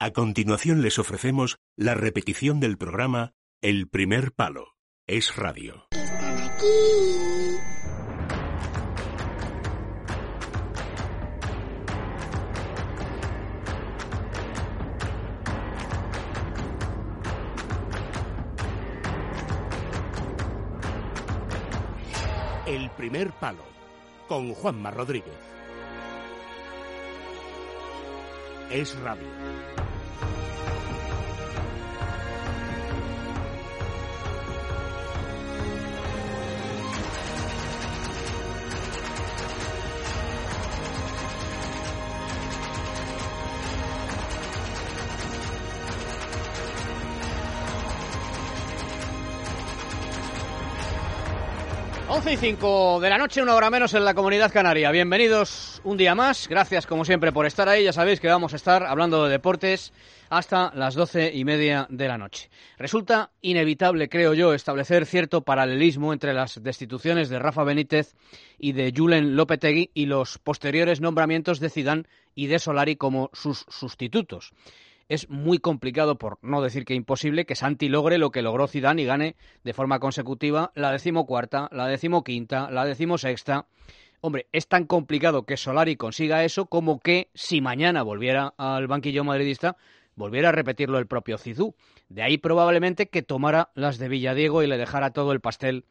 A continuación les ofrecemos la repetición del programa El Primer Palo. Es Radio. Están aquí. El Primer Palo, con Juanma Rodríguez. Es Radio. 11:05 de la noche, una hora menos en la Comunidad Canaria. Bienvenidos un día más, gracias como siempre por estar ahí. Ya sabéis que vamos a estar hablando de deportes hasta las 12:30 de la noche. Resulta inevitable, creo yo, establecer cierto paralelismo entre las destituciones de Rafa Benítez y de Julen Lopetegui y los posteriores nombramientos de Zidane y de Solari como sus sustitutos. Es muy complicado, por no decir que imposible, que Santi logre lo que logró Zidane y gane de forma consecutiva la 14ª, la 15ª, la 16ª. Hombre, es tan complicado que Solari consiga eso como que si mañana volviera al banquillo madridista, volviera a repetirlo el propio Zidou. De ahí probablemente que tomara las de Villadiego y le dejara todo el pastel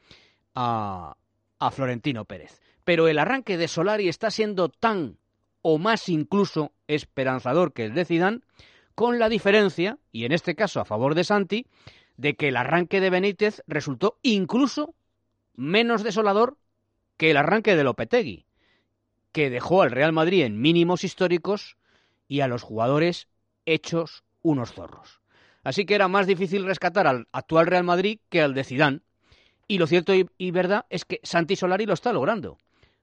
a Florentino Pérez. Pero el arranque de Solari está siendo tan o más incluso esperanzador que el de Zidane, con la diferencia, y en este caso a favor de Santi, de que el arranque de Benítez resultó incluso menos desolador que el arranque de Lopetegui, que dejó al Real Madrid en mínimos históricos y a los jugadores hechos unos zorros. Así que era más difícil rescatar al actual Real Madrid que al de Zidane, y lo cierto y verdad es que Santi Solari lo está logrando.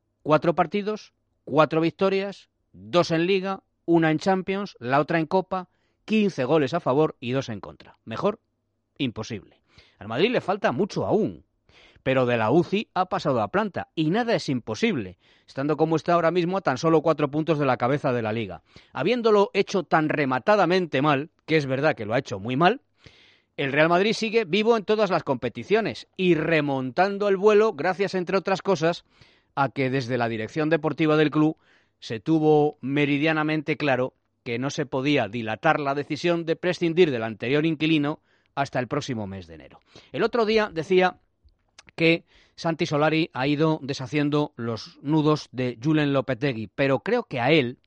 4 partidos, 4 victorias, 2 en Liga, 1 en Champions, la otra en Copa, 15 goles a favor y 2 en contra. Mejor, imposible. Al Madrid le falta mucho aún, pero de la UCI ha pasado a planta y nada es imposible, estando como está ahora mismo a tan solo 4 puntos de la cabeza de la Liga. Habiéndolo hecho tan rematadamente mal, que es verdad que lo ha hecho muy mal, el Real Madrid sigue vivo en todas las competiciones y remontando el vuelo gracias, entre otras cosas, a que desde la dirección deportiva del club se tuvo meridianamente claro que no se podía dilatar la decisión de prescindir del anterior inquilino hasta el próximo mes de enero. El otro día decía que Santi Solari ha ido deshaciendo los nudos de Julen Lopetegui, pero creo que a él,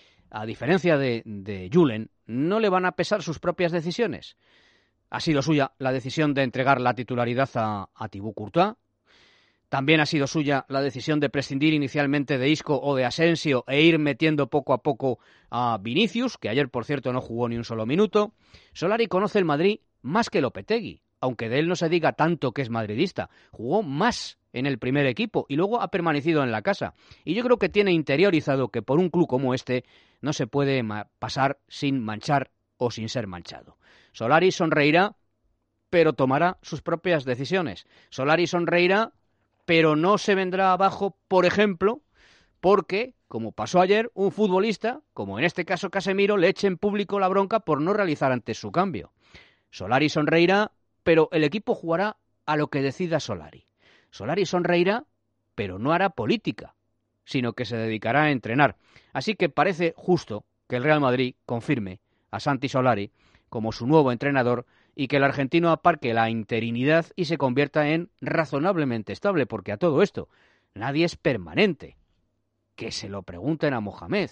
a diferencia de Julen, no le van a pesar sus propias decisiones. Ha sido suya la decisión de entregar la titularidad a Thibaut Courtois. También ha sido suya la decisión de prescindir inicialmente de Isco o de Asensio e ir metiendo poco a poco a Vinicius, que ayer, por cierto, no jugó ni un solo minuto. Solari conoce el Madrid más que Lopetegui, aunque de él no se diga tanto que es madridista. Jugó más en el primer equipo y luego ha permanecido en la casa. Y yo creo que tiene interiorizado que por un club como este no se puede pasar sin manchar o sin ser manchado. Solari sonreirá, pero tomará sus propias decisiones. Solari sonreirá, pero no se vendrá abajo, por ejemplo, porque, como pasó ayer, un futbolista, como en este caso Casemiro, le eche en público la bronca por no realizar antes su cambio. Solari sonreirá, pero el equipo jugará a lo que decida Solari. Solari sonreirá, pero no hará política, sino que se dedicará a entrenar. Así que parece justo que el Real Madrid confirme a Santi Solari como su nuevo entrenador y que el argentino aparque la interinidad y se convierta en razonablemente estable, porque a todo esto nadie es permanente. Que se lo pregunten a Mohamed.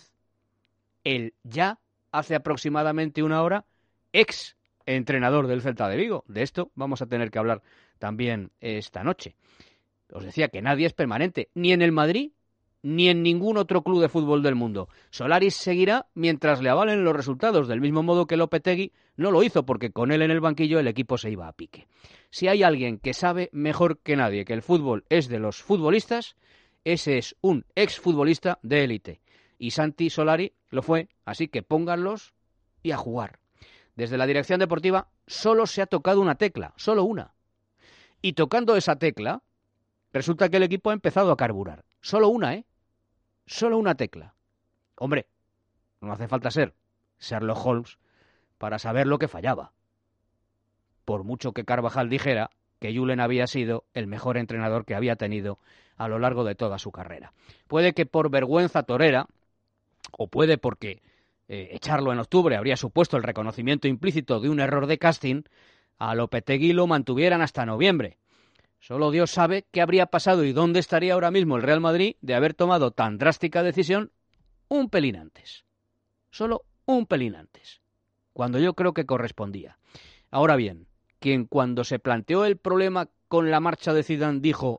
El ya hace aproximadamente una hora ex entrenador del Celta de Vigo. De esto vamos a tener que hablar también esta noche. Os decía que nadie es permanente, ni en el Madrid ni en ningún otro club de fútbol del mundo. Solari seguirá mientras le avalen los resultados, del mismo modo que Lopetegui no lo hizo, porque con él en el banquillo el equipo se iba a pique. Si hay alguien que sabe mejor que nadie que el fútbol es de los futbolistas, ese es un exfutbolista de élite. Y Santi Solari lo fue, así que pónganlos y a jugar. Desde la dirección deportiva solo se ha tocado una tecla, solo una. Y tocando esa tecla, resulta que el equipo ha empezado a carburar. Solo una, Solo una tecla. Hombre, no hace falta ser Sherlock Holmes para saber lo que fallaba. Por mucho que Carvajal dijera que Julen había sido el mejor entrenador que había tenido a lo largo de toda su carrera. Puede que por vergüenza torera, o puede porque echarlo en octubre habría supuesto el reconocimiento implícito de un error de casting, a Lopetegui lo mantuvieran hasta noviembre. Solo Dios sabe qué habría pasado y dónde estaría ahora mismo el Real Madrid de haber tomado tan drástica decisión un pelín antes. Solo un pelín antes, cuando yo creo que correspondía. Ahora bien, quien cuando se planteó el problema con la marcha de Zidane dijo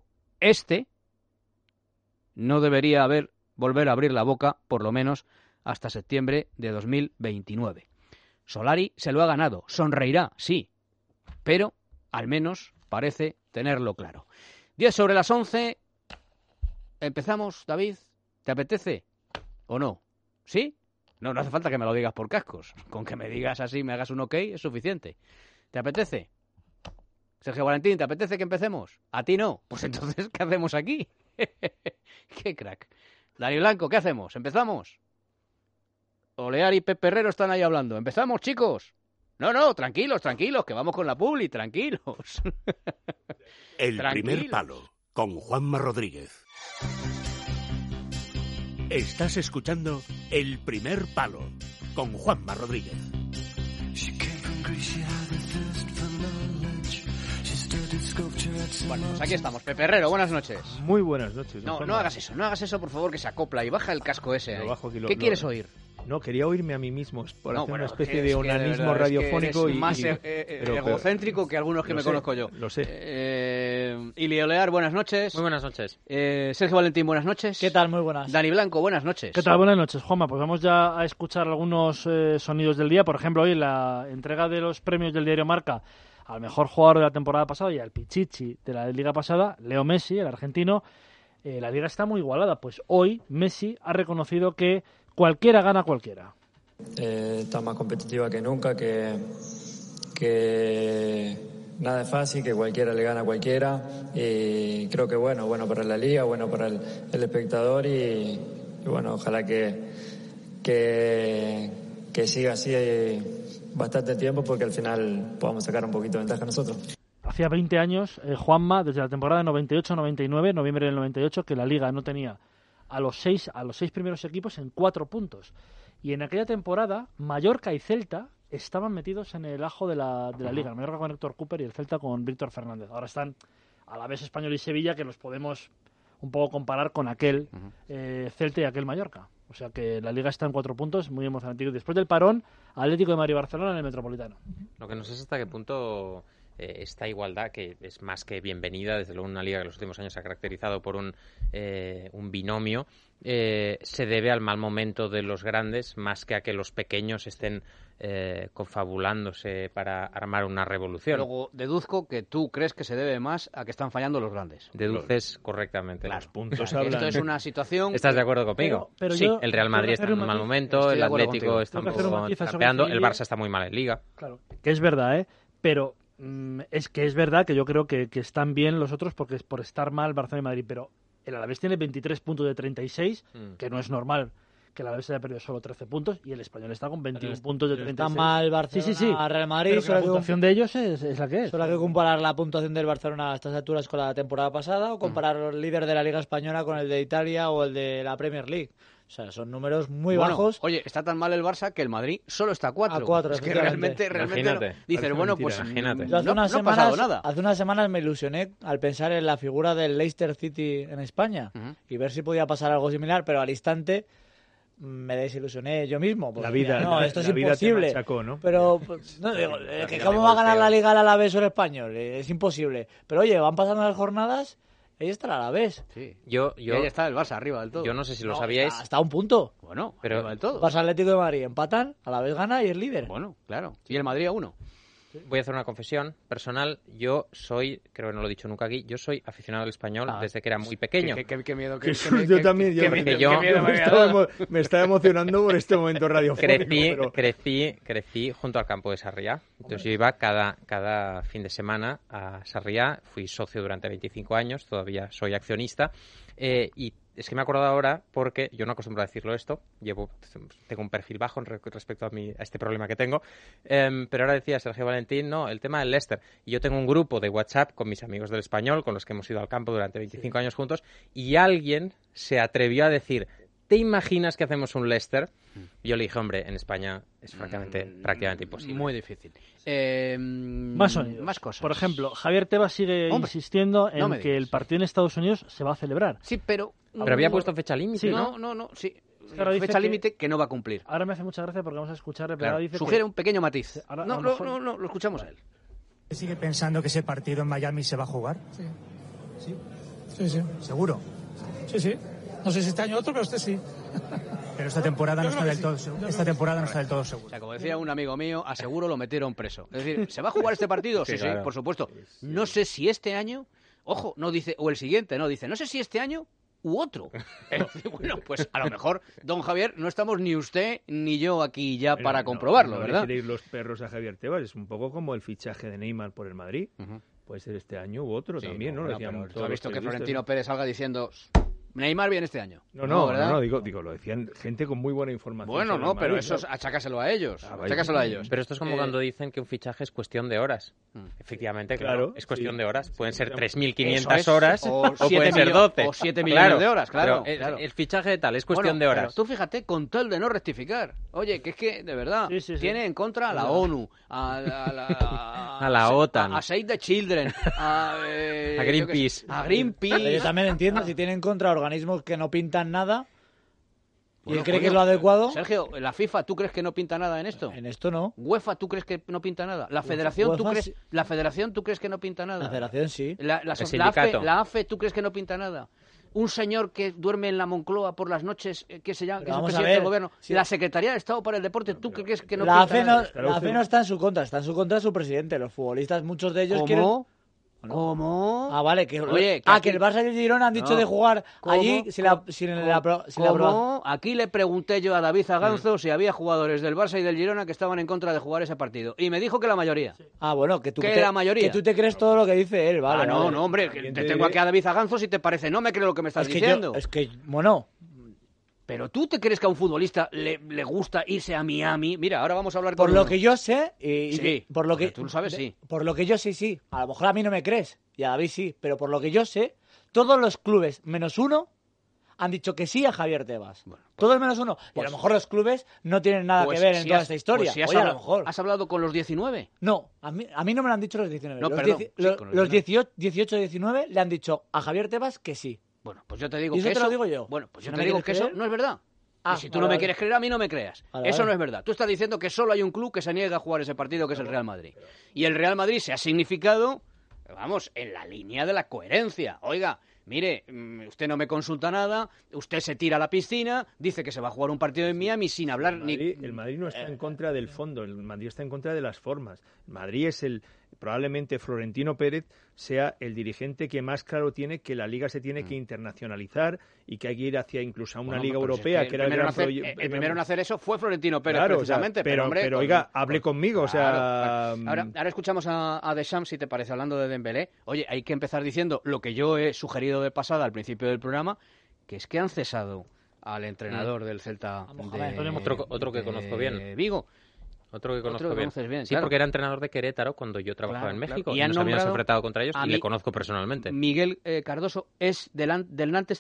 no debería volver a abrir la boca, por lo menos hasta septiembre de 2029. Solari se lo ha ganado, sonreirá, sí, pero al menos parece tenerlo claro. 10:10. Empezamos, David. ¿Te apetece o no? ¿Sí? No hace falta que me lo digas por cascos. Con que me digas así, me hagas un ok, es suficiente. ¿Te apetece? Sergio Valentín, ¿te apetece que empecemos? ¿A ti no? Pues entonces, ¿qué hacemos aquí? ¡Qué crack! Dani Blanco, ¿qué hacemos? ¿Empezamos? Olear y Pepe Herrero están ahí hablando. ¿Empezamos, chicos? No, tranquilos, que vamos con la publi, tranquilos. El primer palo, con Juanma Rodríguez. Estás escuchando El primer palo, con Juanma Rodríguez. Bueno, pues aquí estamos. Pepe Herrero, buenas noches. Muy buenas noches. No hagas eso, por favor, que se acopla y baja el casco ese. ¿Qué quieres oír? No, quería oírme a mí mismo por hacer una especie de onanismo radiofónico. Es más egocéntrico que algunos que me conozco yo. Lo sé. Ili Olear, buenas noches. Muy buenas noches. Sergio Valentín, buenas noches. ¿Qué tal? Muy buenas. Dani Blanco, buenas noches. ¿Qué tal? Buenas noches, Juanma. Pues vamos ya a escuchar algunos sonidos del día. Por ejemplo, hoy la entrega de los premios del diario Marca al mejor jugador de la temporada pasada y al Pichichi de la liga pasada, Leo Messi, el argentino. La liga está muy igualada, pues hoy Messi ha reconocido que cualquiera gana a cualquiera. Está más competitiva que nunca, que nada es fácil, que cualquiera le gana a cualquiera, y creo que bueno para la liga, bueno para el espectador, y bueno, ojalá que siga así bastante tiempo, porque al final podamos sacar un poquito de ventaja nosotros. Hacía 20 años, Juanma, desde la temporada 98-99, noviembre del 98, que la Liga no tenía a los seis primeros equipos en 4 puntos. Y en aquella temporada, Mallorca y Celta estaban metidos en el ajo de la Liga. El Mallorca con Héctor Cooper y el Celta con Víctor Fernández. Ahora están Alavés, Español y Sevilla, que los podemos un poco comparar con aquel Celta y aquel Mallorca. O sea que la Liga está en 4 puntos, muy emocionante. Y después del parón, Atlético de Madrid y Barcelona en el Metropolitano. Lo que no sé es hasta qué punto esta igualdad, que es más que bienvenida, desde luego una liga que en los últimos años se ha caracterizado por un binomio, se debe al mal momento de los grandes más que a que los pequeños estén confabulándose para armar una revolución. Luego deduzco que tú crees que se debe más a que están fallando los grandes. Deduces correctamente. Claro, Los puntos claro, hablan. esto es una situación... ¿Estás de acuerdo conmigo? Pero sí, yo el Real Madrid está en un mal momento, el Atlético está un poco campeando, el Barça está muy mal en Liga. Claro, que es verdad, pero es verdad que yo creo que están bien los otros porque es por estar mal Barcelona y Madrid, pero el Alavés tiene 23 puntos de 36, que no es normal que el Alavés haya perdido solo 13 puntos, y el Español está con 21 puntos de 36. Está mal Barcelona, Real Madrid. Pero la puntuación de ellos es la que es. Solo hay que comparar la puntuación del Barcelona a estas alturas con la temporada pasada, o comparar el líder de la Liga Española con el de Italia o el de la Premier League. O sea, son números muy bajos. Oye, está tan mal el Barça que el Madrid solo está a 4. A 4, es que realmente no. Dices, bueno, pues imagínate. Yo no ha pasado nada. Hace unas semanas me ilusioné al pensar en la figura del Leicester City en España y ver si podía pasar algo similar, pero al instante me desilusioné yo mismo. La vida, no, esto es la vida imposible. te machacó, ¿no? Pero no digo, ¿cómo va a ganar la Liga el Alavés o el Español? Es imposible. Pero oye, van pasando las jornadas. Ahí está el Alavés. Sí. Y ahí está el Barça arriba del todo. Yo no sé si lo sabíais. Hasta un punto. Bueno, pero arriba del todo. Barça Atlético de Madrid empatan, Alavés gana y es líder. Bueno, claro. Y el Madrid a 1. Voy a hacer una confesión personal. Yo soy, creo que no lo he dicho nunca aquí, yo soy aficionado al Español desde que era muy pequeño. Qué miedo. Yo también. Me estaba emocionando por este momento radiofónico. Crecí junto al campo de Sarriá. Entonces yo iba cada fin de semana a Sarriá. Fui socio durante 25 años, todavía soy accionista. Y es que me he acordado ahora porque yo no acostumbro a decirlo esto, tengo un perfil bajo respecto a este problema que tengo, pero ahora decía Sergio Valentín, no, el tema del Leicester. Y yo tengo un grupo de WhatsApp con mis amigos del Español, con los que hemos ido al campo durante 25 años juntos, y alguien se atrevió a decir, ¿te imaginas que hacemos un Leicester? Y yo le dije, hombre, en España es prácticamente imposible. Muy difícil. Más sonidos. Más cosas. Por ejemplo, Javier Tebas sigue insistiendo en que el partido en Estados Unidos se va a celebrar. Sí, pero había puesto fecha límite, sí, ¿no? Sí. Fecha límite que no va a cumplir. Ahora me hace mucha gracia porque vamos a escucharle, pero ahora dice sugiere que... un pequeño matiz. Ahora, no, lo escuchamos a él. ¿Sigue pensando que ese partido en Miami se va a jugar? Sí. ¿Seguro? Sí. No sé si este año otro, pero sí. Pero esta temporada no está del todo seguro. Esta temporada no está del todo seguro. O sea, como decía un amigo mío, a Seguro lo metieron preso. Es decir, ¿se va a jugar este partido? Sí, claro. Por supuesto. No sé si este año, ojo, no dice, o el siguiente, no dice, no sé si este año u otro. Bueno, pues a lo mejor, don Javier, no estamos ni usted ni yo aquí ya para comprobarlo, ¿verdad? No le ir los perros a Javier Tebas, es un poco como el fichaje de Neymar por el Madrid. Puede ser este año u otro también, ¿no? Bueno, ¿tú has visto que Florentino Pérez salga diciendo... Neymar viene este año. No, digo, lo decían gente con muy buena información. Bueno, no, pero eso achácaselo a ellos. Achácaselo a ellos. Pero esto es como cuando dicen que un fichaje es cuestión de horas. Efectivamente, claro, es cuestión de horas. Pueden ser 3.500 horas o pueden ser 12. O 7 millones de horas, claro. El fichaje de tal es cuestión de horas. Pero tú fíjate, con tal de no rectificar. Oye, que es que, de verdad, tiene en contra a la ONU, a la OTAN, a Save the Children, a Greenpeace. A Greenpeace. Yo también entiendo, si tiene en contra organismos que no pintan nada y él cree que es lo adecuado. Sergio, la FIFA, ¿tú crees que no pinta nada en esto? En esto no. UEFA, ¿tú crees que no pinta nada? La Federación, ¿tú crees que no pinta nada? La Federación sí. La AFE, ¿tú crees que no pinta nada? Un señor que duerme en la Moncloa por las noches, que se llama, que es el presidente del gobierno. Sí. La Secretaría de Estado para el Deporte, ¿tú crees que no pinta nada? La AFE no está en su contra, está en su contra su presidente. Los futbolistas, muchos de ellos quieren... ¿Cómo? Ah, vale. Que el Barça y el Girona han dicho de jugar allí ¿Cómo? Aquí le pregunté yo a David Zaganzo si había jugadores del Barça y del Girona que estaban en contra de jugar ese partido. Y me dijo que la mayoría. Ah, bueno, que tú la mayoría. Que tú te crees todo lo que dice él, vale. No, hombre, que te tengo aquí a David Zaganzo si te parece. No me creo lo que me estás diciendo. Bueno... Pero tú te crees que a un futbolista le gusta irse a Miami. Mira, ahora vamos a hablar con... Por lo que yo sé... por lo que tú lo sabes, sí. Por lo que yo sé, sí. A lo mejor a mí no me crees. Y a David sí. Pero por lo que yo sé, todos los clubes, menos uno, han dicho que sí a Javier Tebas. Bueno, todos menos uno. Y a lo mejor los clubes no tienen nada que ver en toda esta historia. Oye, a lo mejor. ¿Has hablado con los 19? No, a mí no me lo han dicho los 19. No, los 18-19 le han dicho a Javier Tebas que sí. Bueno, pues yo te digo que eso... te lo digo yo. Bueno, pues yo te digo que eso no es verdad. Y si tú no me quieres creer, a mí no me creas. Eso no es verdad. Tú estás diciendo que solo hay un club que se niega a jugar ese partido, que es el Real Madrid. Y el Real Madrid se ha significado, vamos, en la línea de la coherencia. Oiga, mire, usted no me consulta nada, usted se tira a la piscina, dice que se va a jugar un partido en Miami sin hablar El Madrid no está en contra del fondo, el Madrid está en contra de las formas. El Madrid es probablemente Florentino Pérez sea el dirigente que más claro tiene que la Liga se tiene que internacionalizar y que hay que ir hacia incluso a una Liga Europea, el primero en hacer eso fue Florentino Pérez, claro, precisamente. O sea, pero oiga, hable conmigo, o sea... Ahora escuchamos a Deschamps, si te parece, hablando de Dembélé. Oye, hay que empezar diciendo lo que yo he sugerido de pasada al principio del programa, que es que han cesado al entrenador del Celta otro que conozco bien, Vigo. Otro que conozco bien. Sí, claro. Porque era entrenador de Querétaro cuando yo trabajaba en México. Y nos habíamos enfrentado contra ellos y le conozco personalmente. Miguel Cardoso es del Nantes,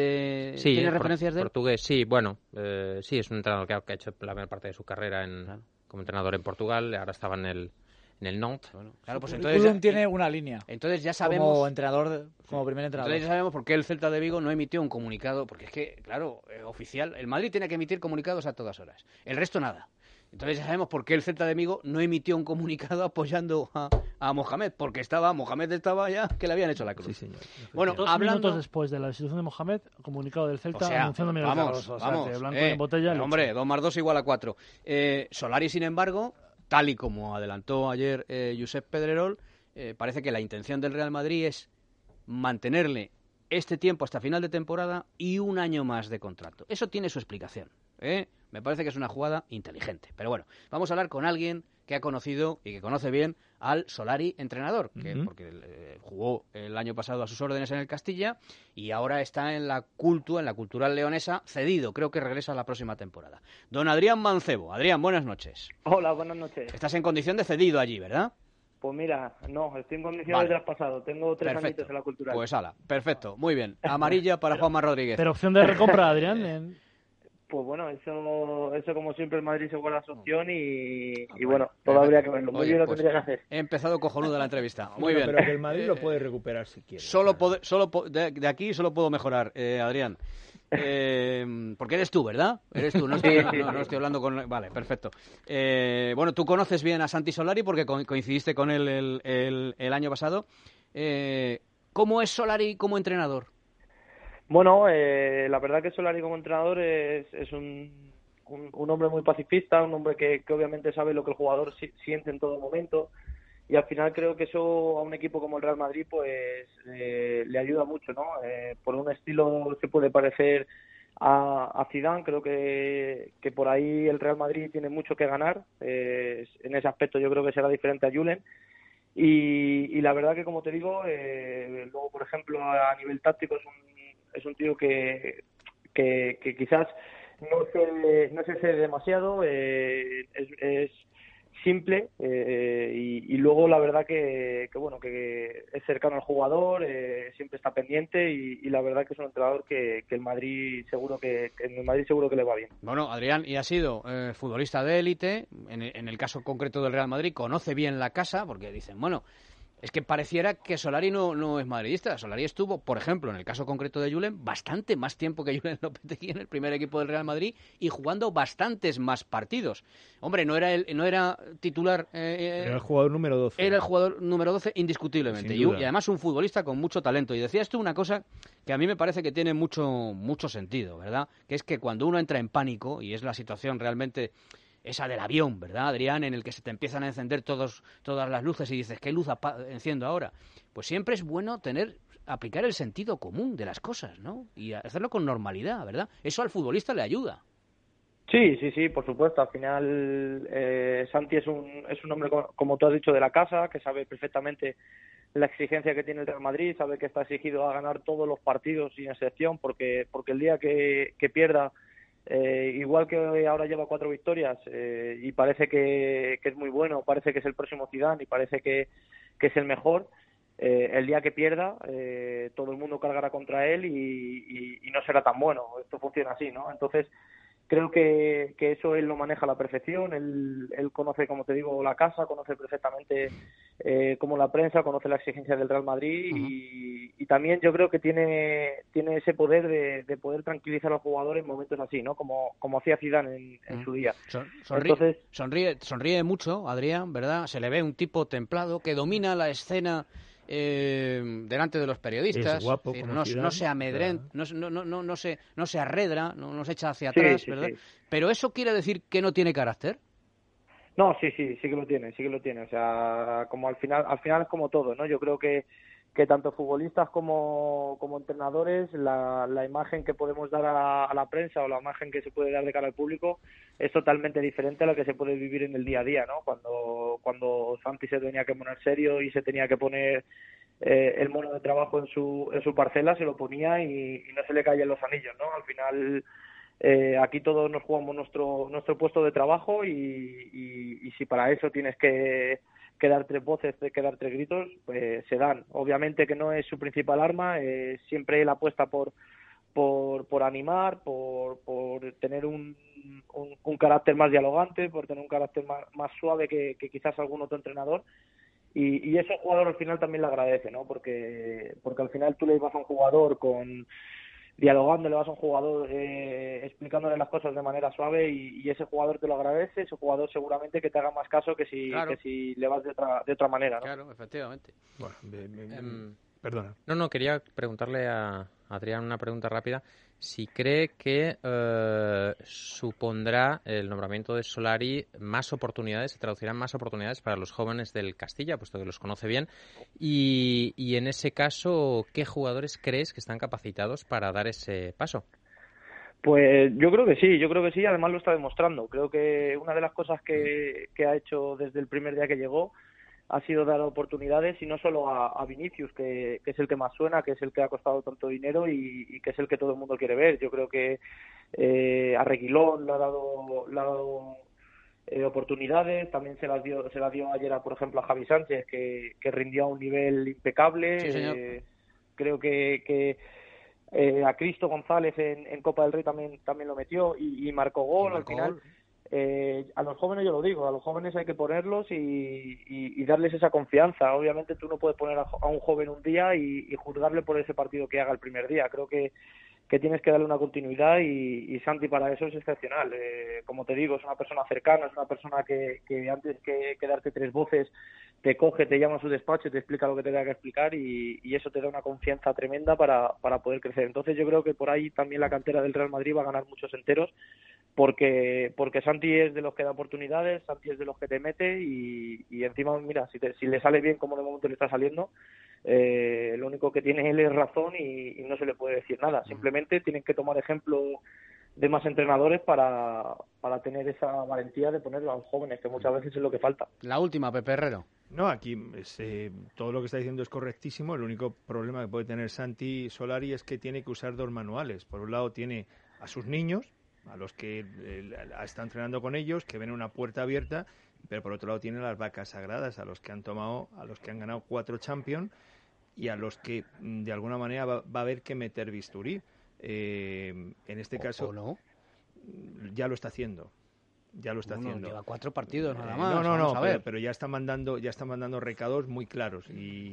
¿tiene referencias de él? Portugués, sí, bueno, sí, es un entrenador que ha hecho la mayor parte de su carrera como entrenador en Portugal, ahora estaba en el Nantes. Bueno, claro, pues entonces tiene una línea. Entonces ya sabemos como primer entrenador. Entonces ya sabemos por qué el Celta de Vigo no emitió un comunicado, porque es que, claro, oficial, el Madrid tiene que emitir comunicados a todas horas. El resto nada. Entonces ya sabemos por qué el Celta de Vigo no emitió un comunicado apoyando a Mohamed, porque Mohamed estaba ya que le habían hecho la cruz. Sí, señor. Bueno, 2 minutos después de la destitución de Mohamed, comunicado del Celta anunciando Miguel Cardoso. Vamos, blanco en botella. Hombre, 2 más 2 igual a 4. Solari, sin embargo, tal y como adelantó ayer Josep Pedrerol, parece que la intención del Real Madrid es mantenerle este tiempo hasta final de temporada y un año más de contrato. Eso tiene su explicación. Me parece que es una jugada inteligente. Pero bueno, vamos a hablar con alguien que ha conocido y que conoce bien al Solari entrenador, porque jugó el año pasado a sus órdenes en el Castilla y ahora está en la Cultural Leonesa, cedido. Creo que regresa la próxima temporada. Don Adrián Mancebo. Adrián, buenas noches. Hola, buenas noches. Estás en condición de cedido allí, ¿verdad? Pues mira, no, estoy en condiciones de traspasado. Tengo 3 añitos en la Cultural. Pues ala, perfecto, muy bien. Amarilla para Juanma Rodríguez. Pero opción de recompra, Adrián. Pues bueno, eso como siempre el Madrid se guarda su opción y bueno, todo habría que verlo. Muy bien lo tendría que hacer. He empezado cojonuda la entrevista. Muy bien. Pero que el Madrid lo puede recuperar si quiere. De aquí solo puedo mejorar, Adrián. Porque eres tú, ¿verdad? Eres tú, no estoy hablando con... Vale, perfecto. Bueno, tú conoces bien a Santi Solari porque coincidiste con él el año pasado. ¿Cómo es Solari como entrenador? Bueno, la verdad que Solari como entrenador es un hombre muy pacifista, un hombre que obviamente sabe lo que el jugador siente en todo momento, y al final creo que eso a un equipo como el Real Madrid pues le ayuda mucho, ¿no? Por un estilo se puede parecer a Zidane, creo que por ahí el Real Madrid tiene mucho que ganar, en ese aspecto yo creo que será diferente a Julen. Y la verdad que, como te digo, luego, por ejemplo, a nivel táctico es un tío que quizás no se cede demasiado, es simple y luego la verdad que bueno, que es cercano al jugador, siempre está pendiente y la verdad que es un entrenador que el Madrid seguro que en el Madrid seguro que le va bien. Bueno, Adrián, y ha sido futbolista de élite, en el caso concreto del Real Madrid, conoce bien la casa, porque dicen, bueno, es que pareciera que Solari no es madridista. Solari estuvo, por ejemplo, en el caso concreto de Julen, bastante más tiempo que Julen Lopetegui en el primer equipo del Real Madrid y jugando bastantes más partidos. Hombre, no era titular... era el jugador número 12. Era el jugador número 12 indiscutiblemente. Y además un futbolista con mucho talento. Y decías tú una cosa que a mí me parece que tiene mucho sentido, ¿verdad? Que es que cuando uno entra en pánico, y es la situación realmente... esa del avión, ¿verdad, Adrián? En el que se te empiezan a encender todas las luces y dices, ¿qué luz enciendo ahora? Pues siempre es bueno aplicar el sentido común de las cosas, ¿no? Y hacerlo con normalidad, ¿verdad? Eso al futbolista le ayuda. Sí, por supuesto. Al final, Santi es un hombre, como tú has dicho, de la casa, que sabe perfectamente la exigencia que tiene el Real Madrid, sabe que está exigido a ganar todos los partidos sin excepción, porque el día que pierda, igual que ahora lleva 4 victorias y parece que es muy bueno, parece que es el próximo Zidane y parece que es el mejor, el día que pierda todo el mundo cargará contra él y no será tan bueno. Esto funciona así, ¿no? Entonces creo que eso él lo maneja a la perfección. Él conoce, como te digo, la casa, conoce perfectamente como la prensa, conoce la exigencia del Real Madrid y también yo creo que tiene ese poder de poder tranquilizar a los jugadores en momentos así, ¿no? Como hacía Zidane en su día. Entonces sonríe mucho, Adrián, ¿verdad? Se le ve un tipo templado que domina la escena delante de los periodistas. Es guapo, no se amedrenta, no se arredra, no se echa hacia atrás, ¿verdad? Sí. Pero eso quiere decir que no tiene carácter. No, sí que lo tiene. O sea, como al final es como todo, ¿no? Yo creo que tanto futbolistas como entrenadores, la imagen que podemos dar a la prensa o la imagen que se puede dar de cara al público es totalmente diferente a la que se puede vivir en el día a día, ¿no? Cuando Santi se tenía que poner serio y se tenía que poner el mono de trabajo en su parcela, se lo ponía y no se le caían los anillos, ¿no? Al final aquí todos nos jugamos nuestro puesto de trabajo y si para eso tienes que dar 3 voces, que dar 3 gritos, pues se dan. Obviamente que no es su principal arma, siempre él apuesta por animar, por tener un carácter más dialogante, por tener un carácter más suave que quizás algún otro entrenador. Y eso el jugador al final también le agradece, ¿no? Porque al final tú le vas a un jugador dialogando, le vas a un jugador explicándole las cosas de manera suave y ese jugador te lo agradece, ese jugador seguramente que te haga más caso que si le vas de otra manera, ¿no? Claro, efectivamente. Bueno, perdona. No, quería preguntarle a Adrián una pregunta rápida. Si cree que supondrá el nombramiento de Solari más oportunidades, se traducirán más oportunidades para los jóvenes del Castilla, puesto que los conoce bien, y en ese caso, ¿qué jugadores crees que están capacitados para dar ese paso? Pues yo creo que sí, además lo está demostrando. Creo que una de las cosas que ha hecho desde el primer día que llegó ha sido dar oportunidades, y no solo a Vinicius, que es el que más suena, que es el que ha costado tanto dinero y que es el que todo el mundo quiere ver. Yo creo que a Reguilón le ha dado oportunidades, también se las dio ayer, por ejemplo, a Javi Sánchez, que rindió a un nivel impecable. Sí, señor. Creo que a Cristo González en Copa del Rey también lo metió y marcó gol al final. A los jóvenes, yo lo digo, a los jóvenes hay que ponerlos y darles esa confianza. Obviamente tú no puedes poner a un joven un día y juzgarle por ese partido que haga el primer día. Creo que tienes que darle una continuidad y Santi para eso es excepcional. Como te digo, es una persona cercana, es una persona que antes que darte tres voces te coge, te llama a su despacho y te explica lo que te tenga que explicar, y eso te da una confianza tremenda para poder crecer. Entonces yo creo que por ahí también la cantera del Real Madrid va a ganar muchos enteros, porque Santi es de los que da oportunidades, Santi es de los que te mete y encima, mira, si le sale bien como de momento le está saliendo, lo único que tiene él es razón y no se le puede decir nada. Simplemente tienen que tomar ejemplo de más entrenadores para tener esa valentía de ponerlo a los jóvenes, que muchas veces es lo que falta. La última, Pepe Herrero. No, aquí todo lo que está diciendo es correctísimo. El único problema que puede tener Santi Solari es que tiene que usar dos manuales. Por un lado tiene a sus niños, a los que está entrenando con ellos, que ven una puerta abierta, pero por otro lado tiene las vacas sagradas, a los que han ganado 4 Champions y a los que de alguna manera va a haber que meter bisturí. En este caso no. ya lo está haciendo. Haciendo. Lleva 4 partidos nada más. Pero ya está mandando recados muy claros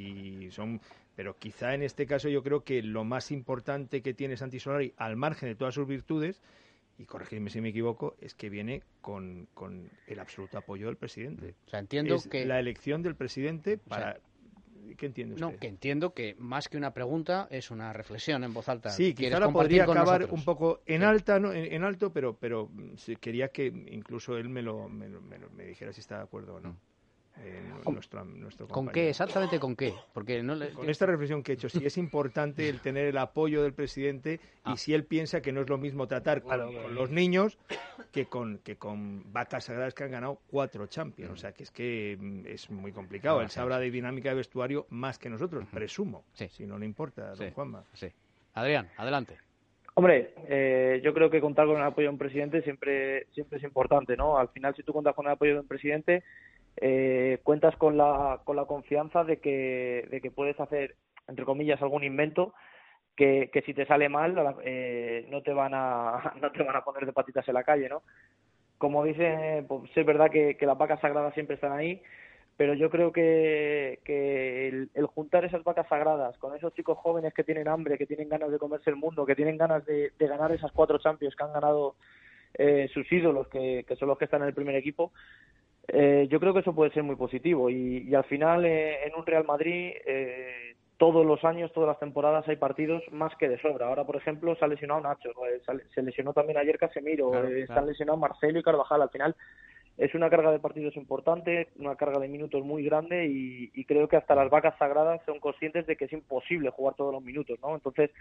pero quizá en este caso yo creo que lo más importante que tiene Santi Solari, al margen de todas sus virtudes, y corregidme si me equivoco, es que viene con el absoluto apoyo del presidente. O sea, entiendo que la elección del presidente para... ¿Qué entiende usted? No, que entiendo que más que una pregunta es una reflexión en voz alta. Sí, quizá la podría acabar un poco en alta, ¿no? en alto, pero quería que incluso él me dijera si está de acuerdo o no. Nuestro ¿Con qué? ¿Exactamente con qué? Porque con esta reflexión que he hecho, si es importante el tener el apoyo del presidente y si él piensa que no es lo mismo tratar con los niños que con vacas sagradas que han ganado 4 Champions. O sea, que es muy complicado. Él sabrá de dinámica de vestuario más que nosotros, presumo, si no le importa, don Juanma. Sí. Adrián, adelante. Hombre, yo creo que contar con el apoyo de un presidente siempre es importante, ¿no? Al final, si tú cuentas con el apoyo de un presidente, cuentas con la confianza de que puedes hacer, entre comillas, algún invento que si te sale mal no te van a poner de patitas en la calle, ¿no? Como dice, pues es verdad que las vacas sagradas siempre están ahí, pero yo creo que el juntar esas vacas sagradas con esos chicos jóvenes que tienen hambre, que tienen ganas de comerse el mundo, que tienen ganas de ganar esas 4 Champions que han ganado sus ídolos, que son los que están en el primer equipo, yo creo que eso puede ser muy positivo y al final en un Real Madrid todos los años, todas las temporadas hay partidos más que de sobra. Ahora, por ejemplo, se ha lesionado Nacho, se lesionó también ayer Casemiro, están lesionados Marcelo y Carvajal. Al final es una carga de partidos importante, una carga de minutos muy grande y creo que hasta las vacas sagradas son conscientes de que es imposible jugar todos los minutos, ¿no? Entonces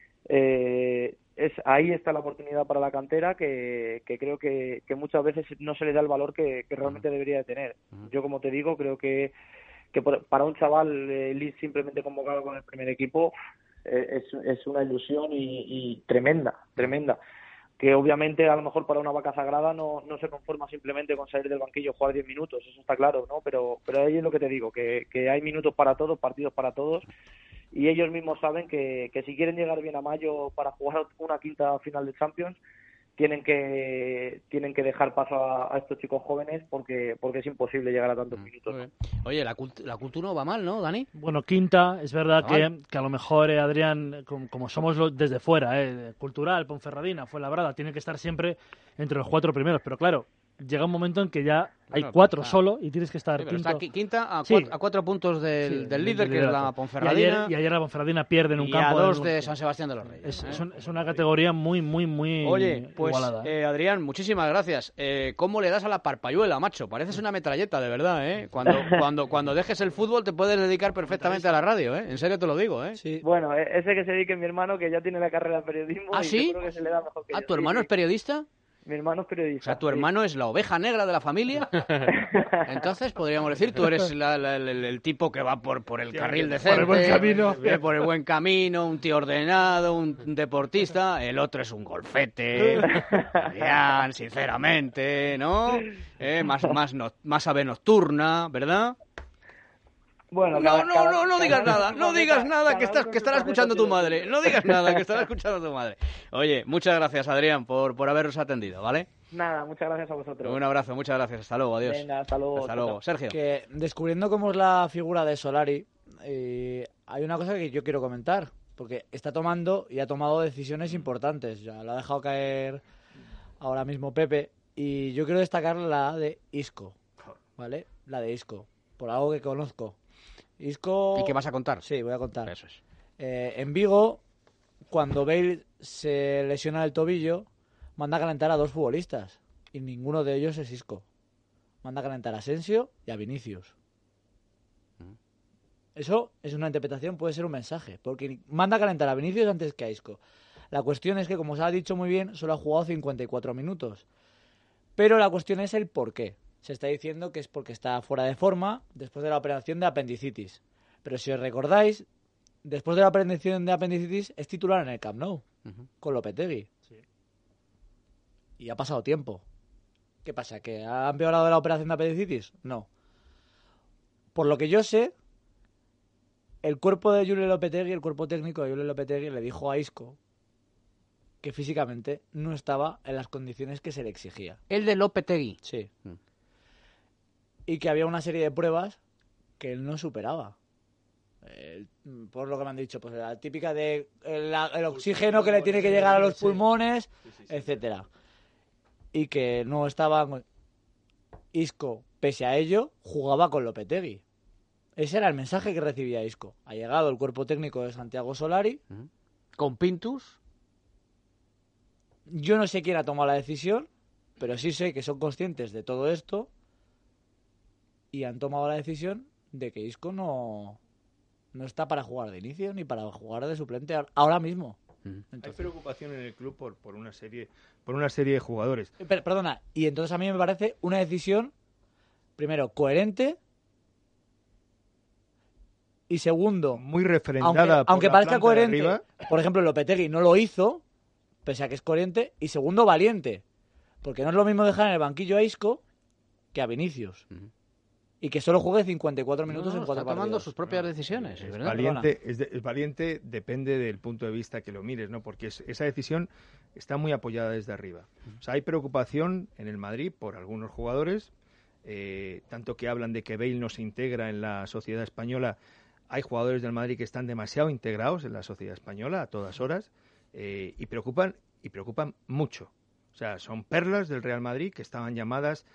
ahí está la oportunidad para la cantera que creo que muchas veces no se le da el valor que realmente debería de tener. Yo, como te digo, creo que para un chaval simplemente convocado con el primer equipo es una ilusión y tremenda, que obviamente a lo mejor para una vaca sagrada no se conforma simplemente con salir del banquillo y jugar 10 minutos, eso está claro, ¿no? Pero ahí es lo que te digo, que hay minutos para todos, partidos para todos, y ellos mismos saben que si quieren llegar bien a mayo para jugar una quinta final de Champions, tienen que dejar paso a estos chicos jóvenes porque es imposible llegar a tantos minutos, ¿no? Oye, la cultura no va mal, ¿no, Dani? Bueno, quinta, es verdad que a lo mejor, Adrián, como somos desde fuera, Cultural, Ponferradina, Fuenlabrada, tiene que estar siempre entre los 4 primeros, pero claro, llega un momento en que ya hay Bueno, 4 está- solo y tienes que estar Sí, pero quinto. está quinta a, Sí. a 4 puntos del líder, que es la liderato. Ponferradina. Y ayer la Ponferradina pierde en un y campo. a 2 en un- de San Sebastián de los Reyes. Es una categoría muy Oye, pues igualada. Adrián, muchísimas gracias. ¿Cómo le das a la parpayuela, macho? Pareces una metralleta, de verdad, ¿eh? Cuando dejes el fútbol te puedes dedicar perfectamente a la radio, ¿eh? En serio te lo digo, ¿eh? Sí. Bueno, ese que se dedique mi hermano, que ya tiene la carrera de periodismo. ¿Ah, y sí? seguro que se le da mejor que yo. ¿Tu hermano Sí, es periodista? Mi hermano es periodista. O sea, ¿tu hermano es la oveja negra de la familia? Entonces, podríamos decir, tú eres el tipo que va por el carril decente. Por el buen camino. Por el buen camino, un tío ordenado, un deportista. El otro es un golfete. Adrián, sinceramente, ¿no? Más ave nocturna, ¿verdad? Bueno, No digas nada, no digas nada, que estará escuchando tu madre. No digas nada, que estará escuchando tu madre. Oye, muchas gracias, Adrián, por habernos atendido, ¿vale? Nada, muchas gracias a vosotros. Un abrazo, muchas gracias. Hasta luego, adiós. Venga, hasta luego. Hasta luego. Sergio. Que descubriendo cómo es la figura de Solari, hay una cosa que yo quiero comentar, porque está tomando y ha tomado decisiones importantes. Ya lo ha dejado caer ahora mismo Pepe, y yo quiero destacar la de Isco, ¿vale? La de Isco, por algo que conozco. Isco... ¿Y qué vas a contar? Sí, voy a contar. Eso es. En Vigo, cuando Bale se lesiona el tobillo, manda a calentar a 2 futbolistas, y ninguno de ellos es Isco. Manda a calentar a Asensio y a Vinicius. Eso es una interpretación, puede ser un mensaje, porque manda a calentar a Vinicius antes que a Isco. La cuestión es que, como se ha dicho muy bien, solo ha jugado 54 minutos. Pero la cuestión es el por qué. Se está diciendo que es porque está fuera de forma después de la operación de apendicitis. Pero si os recordáis, después de la operación de apendicitis es titular en el Camp Nou, con Lopetegui. Sí. Y ha pasado tiempo. ¿Qué pasa? ¿Que ha empeorado la operación de apendicitis? No. Por lo que yo sé, el cuerpo de Julio Lopetegui, el cuerpo técnico de Julio Lopetegui, le dijo a Isco que físicamente no estaba en las condiciones que se le exigía. El de Lopetegui. Sí. Y que había una serie de pruebas que él no superaba. Por lo que me han dicho, pues la típica de el oxígeno que le tiene que llegar a los pulmones, etcétera. Y que no estaba... Isco, pese a ello, jugaba con Lopetegui. Ese era el mensaje que recibía Isco. Ha llegado el cuerpo técnico de Santiago Solari. ¿Con Pintus? Yo no sé quién ha tomado la decisión, pero sí sé que son conscientes de todo esto y han tomado la decisión de que Isco no está para jugar de inicio ni para jugar de suplente ahora mismo. Entonces, hay preocupación en el club por una serie de jugadores. Perdona, y entonces a mí me parece una decisión, primero, coherente, y segundo, muy referendada, aunque por la parezca planta coherente. de arriba. Por ejemplo, Lopetegui no lo hizo, pese a que es coherente, y segundo, valiente, porque no es lo mismo dejar en el banquillo a Isco que a Vinicius. Y que solo juegue 54 minutos en 4 está tomando partidos. sus propias decisiones, Es ¿verdad? valiente, es valiente, depende del punto de vista que lo mires, ¿no? Porque esa decisión está muy apoyada desde arriba. O sea, hay preocupación en el Madrid por algunos jugadores, tanto que hablan de que Bale no se integra en la sociedad española. Hay jugadores del Madrid que están demasiado integrados en la sociedad española a todas horas, y preocupan mucho. O sea, son perlas del Real Madrid que estaban llamadas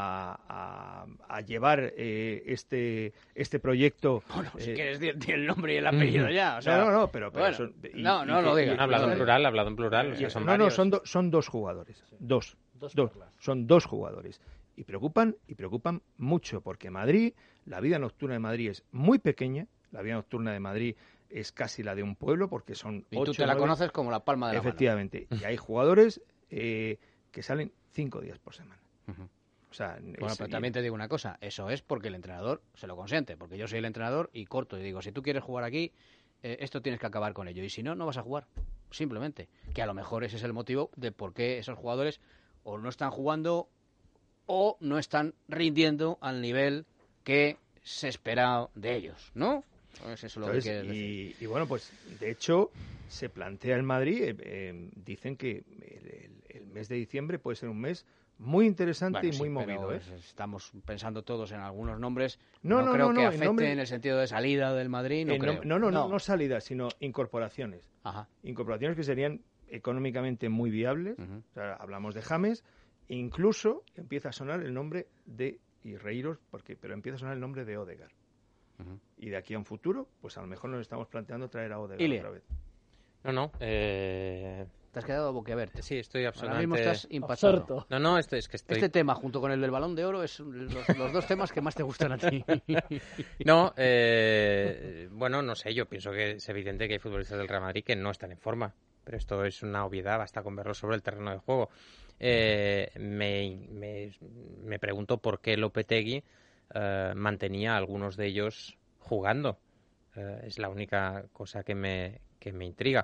a llevar este proyecto. Bueno, si quieres di el nombre y el apellido ya. O sea, no, pero bueno, son, no lo digas. Ha hablado en plural, o sea, son varios. Son 2 jugadores. Son 2 jugadores. Y preocupan mucho, porque Madrid, la vida nocturna de Madrid es muy pequeña. La vida nocturna de Madrid es casi la de un pueblo, porque son 8 y tú te la conoces como la palma de la efectivamente. Y hay jugadores que salen 5 días por semana. O sea, bueno, pero también te digo una cosa, eso es porque el entrenador se lo consiente, porque yo soy el entrenador y corto y digo, si tú quieres jugar aquí, esto tienes que acabar con ello, y si no, no vas a jugar, simplemente. Que a lo mejor ese es el motivo de por qué esos jugadores o no están jugando o no están rindiendo al nivel que se espera de ellos, ¿no? Pues eso es lo que quieres decir. Y bueno, pues de hecho se plantea en Madrid, dicen que el mes de diciembre puede ser un mes muy interesante y muy movido. Estamos pensando todos en algunos nombres. No creo que afecte en el sentido de salida del Madrid. No salida, sino incorporaciones. Ajá. Incorporaciones que serían económicamente muy viables. O sea, hablamos de James incluso empieza a sonar el nombre de, y reíros, pero empieza a sonar el nombre de Ødegaard. Y de aquí a un futuro, pues a lo mejor nos estamos planteando traer a Ødegaard otra vez. No. Te has quedado boquiabierto. Sí, estoy absolutamente... Ahora mismo estás impactado. No, es que estoy... Este tema, junto con el del Balón de Oro, es los dos temas que más te gustan a ti. No, bueno, no sé, yo pienso que es evidente que hay futbolistas del Real Madrid que no están en forma, pero esto es una obviedad, basta con verlo sobre el terreno de juego. Me pregunto por qué Lopetegui mantenía a algunos de ellos jugando. Es la única cosa que me intriga.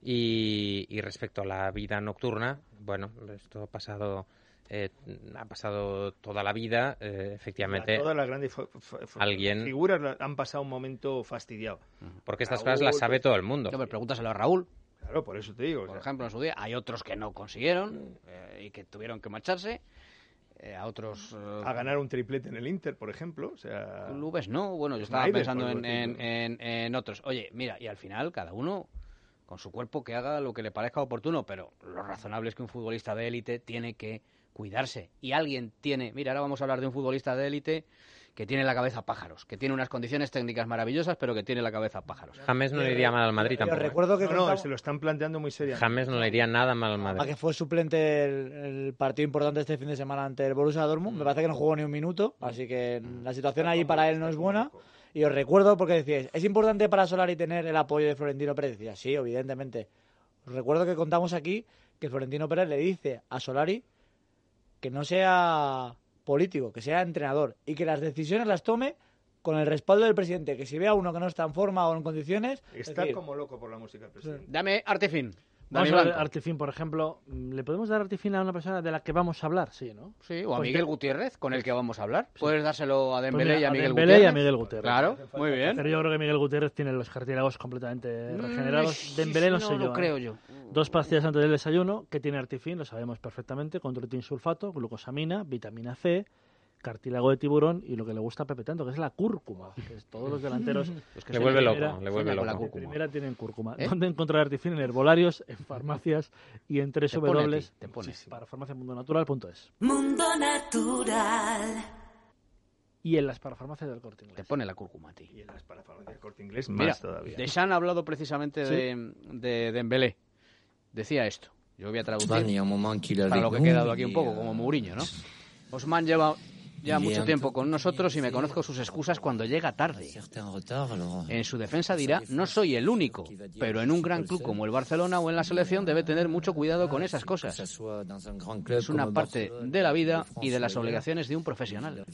Y respecto a la vida nocturna, bueno, esto ha pasado toda la vida, efectivamente. Todas las grandes figuras han pasado un momento fastidiado. Porque estas cosas las sabe todo el mundo. No, pero pregúntaselo a Raúl. Claro, por eso te digo. Por ejemplo, en su día hay otros que no consiguieron y que tuvieron que marcharse. A otros... a ganar un triplete en el Inter, por ejemplo. O sea... Clubes no, bueno, yo estaba pensando en otros. Oye, mira, y al final cada uno con su cuerpo que haga lo que le parezca oportuno, pero lo razonable es que un futbolista de élite tiene que cuidarse. Y alguien tiene... Mira, ahora vamos a hablar de un futbolista de élite que tiene la cabeza pájaros, que tiene unas condiciones técnicas maravillosas, pero que tiene la cabeza pájaros. James no le iría mal al Madrid tampoco. Recuerdo que se lo están planteando muy seriamente. James no le iría nada mal al Madrid. A que fue suplente el partido importante este fin de semana ante el Borussia Dortmund. Me parece que no jugó ni un minuto, así que la situación ahí para él no es buena. Y os recuerdo, porque decíais, ¿es importante para Solari tener el apoyo de Florentino Pérez? Decía, sí, evidentemente. Os recuerdo que contamos aquí que Florentino Pérez le dice a Solari que no sea político, que sea entrenador y que las decisiones las tome con el respaldo del presidente, que si ve a uno que no está en forma o en condiciones... Está como loco por la música del presidente. Dame Artefin. Vamos a ver Artefin, por ejemplo. ¿Le podemos dar Artefin a una persona de la que vamos a hablar? Sí, ¿no? Sí, o a Miguel Gutiérrez, con el que vamos a hablar. Sí. Puedes dárselo a Dembélé y a Miguel Dembélé Gutiérrez. Y a Miguel Gutiérrez. Claro, muy bien. Pero yo creo que Miguel Gutiérrez tiene los cartílagos completamente regenerados. Dembélé no sé yo. No creo yo. 2 pastillas antes del desayuno. ¿Qué tiene Artefin? Lo sabemos perfectamente. Controletín sulfato, glucosamina, vitamina C, cartílago de tiburón y lo que le gusta a Pepe tanto, que es la cúrcuma. Que es todos los delanteros... Es que le vuelve loco. La primera tienen cúrcuma. ¿Dónde encontrar Artefin? En herbolarios, en farmacias y en www.parafarmaciamundonatural.es. Mundo Natural. Y en las parafarmacias del Corte Inglés. Te pone la cúrcuma a ti. Y en las parafarmacias del Corte Inglés más todavía. Deschamps ha hablado precisamente de Dembélé. Decía esto. Yo voy a traducir para lo que he quedado aquí un poco, como Mourinho, ¿no? Ousmane lleva ya mucho tiempo con nosotros y me conozco sus excusas cuando llega tarde. En su defensa dirá, no soy el único, pero en un gran club como el Barcelona o en la selección debe tener mucho cuidado con esas cosas. Es una parte de la vida y de las obligaciones de un profesional.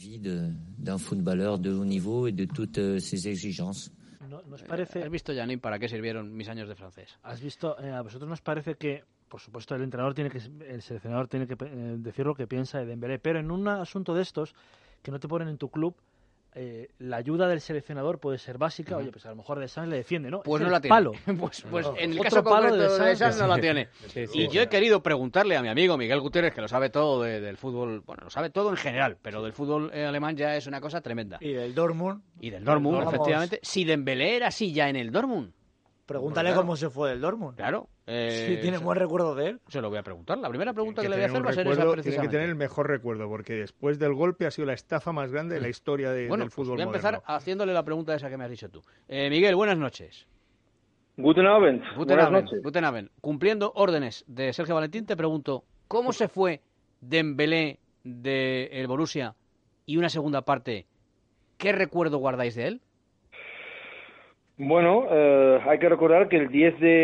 ¿Nos parece... ¿Has visto, Janine, para qué sirvieron mis años de francés? ¿Has visto? A vosotros nos parece que, por supuesto, el seleccionador tiene que decir lo que piensa de Dembélé, pero en un asunto de estos, que no te ponen en tu club, la ayuda del seleccionador puede ser básica. Oye, pues a lo mejor Deschamps le defiende, ¿no? Pues es no la tiene. Palo. Pues en el caso concreto de Deschamps no la tiene. Sí. Y yo he querido preguntarle a mi amigo Miguel Gutiérrez, que lo sabe todo del fútbol, bueno, lo sabe todo en general, pero del fútbol alemán ya es una cosa tremenda. Y del Dortmund. Efectivamente. Si Dembélé era así ya en el Dortmund. Pregúntale cómo se fue del Dortmund. Claro. Si tiene buen recuerdo de él. Se lo voy a preguntar. La primera pregunta que le voy a hacer va a ser esa precisamente. Tiene que tener el mejor recuerdo, porque después del golpe ha sido la estafa más grande de la historia del fútbol voy a empezar moderno. haciéndole la pregunta esa que me has dicho tú. Miguel, buenas noches. Guten Abend. Buenas noches. Guten Abend. Cumpliendo órdenes de Sergio Valentín, te pregunto, ¿cómo se fue Dembélé del Borussia? Y una segunda parte, ¿qué recuerdo guardáis de él? Bueno, hay que recordar que el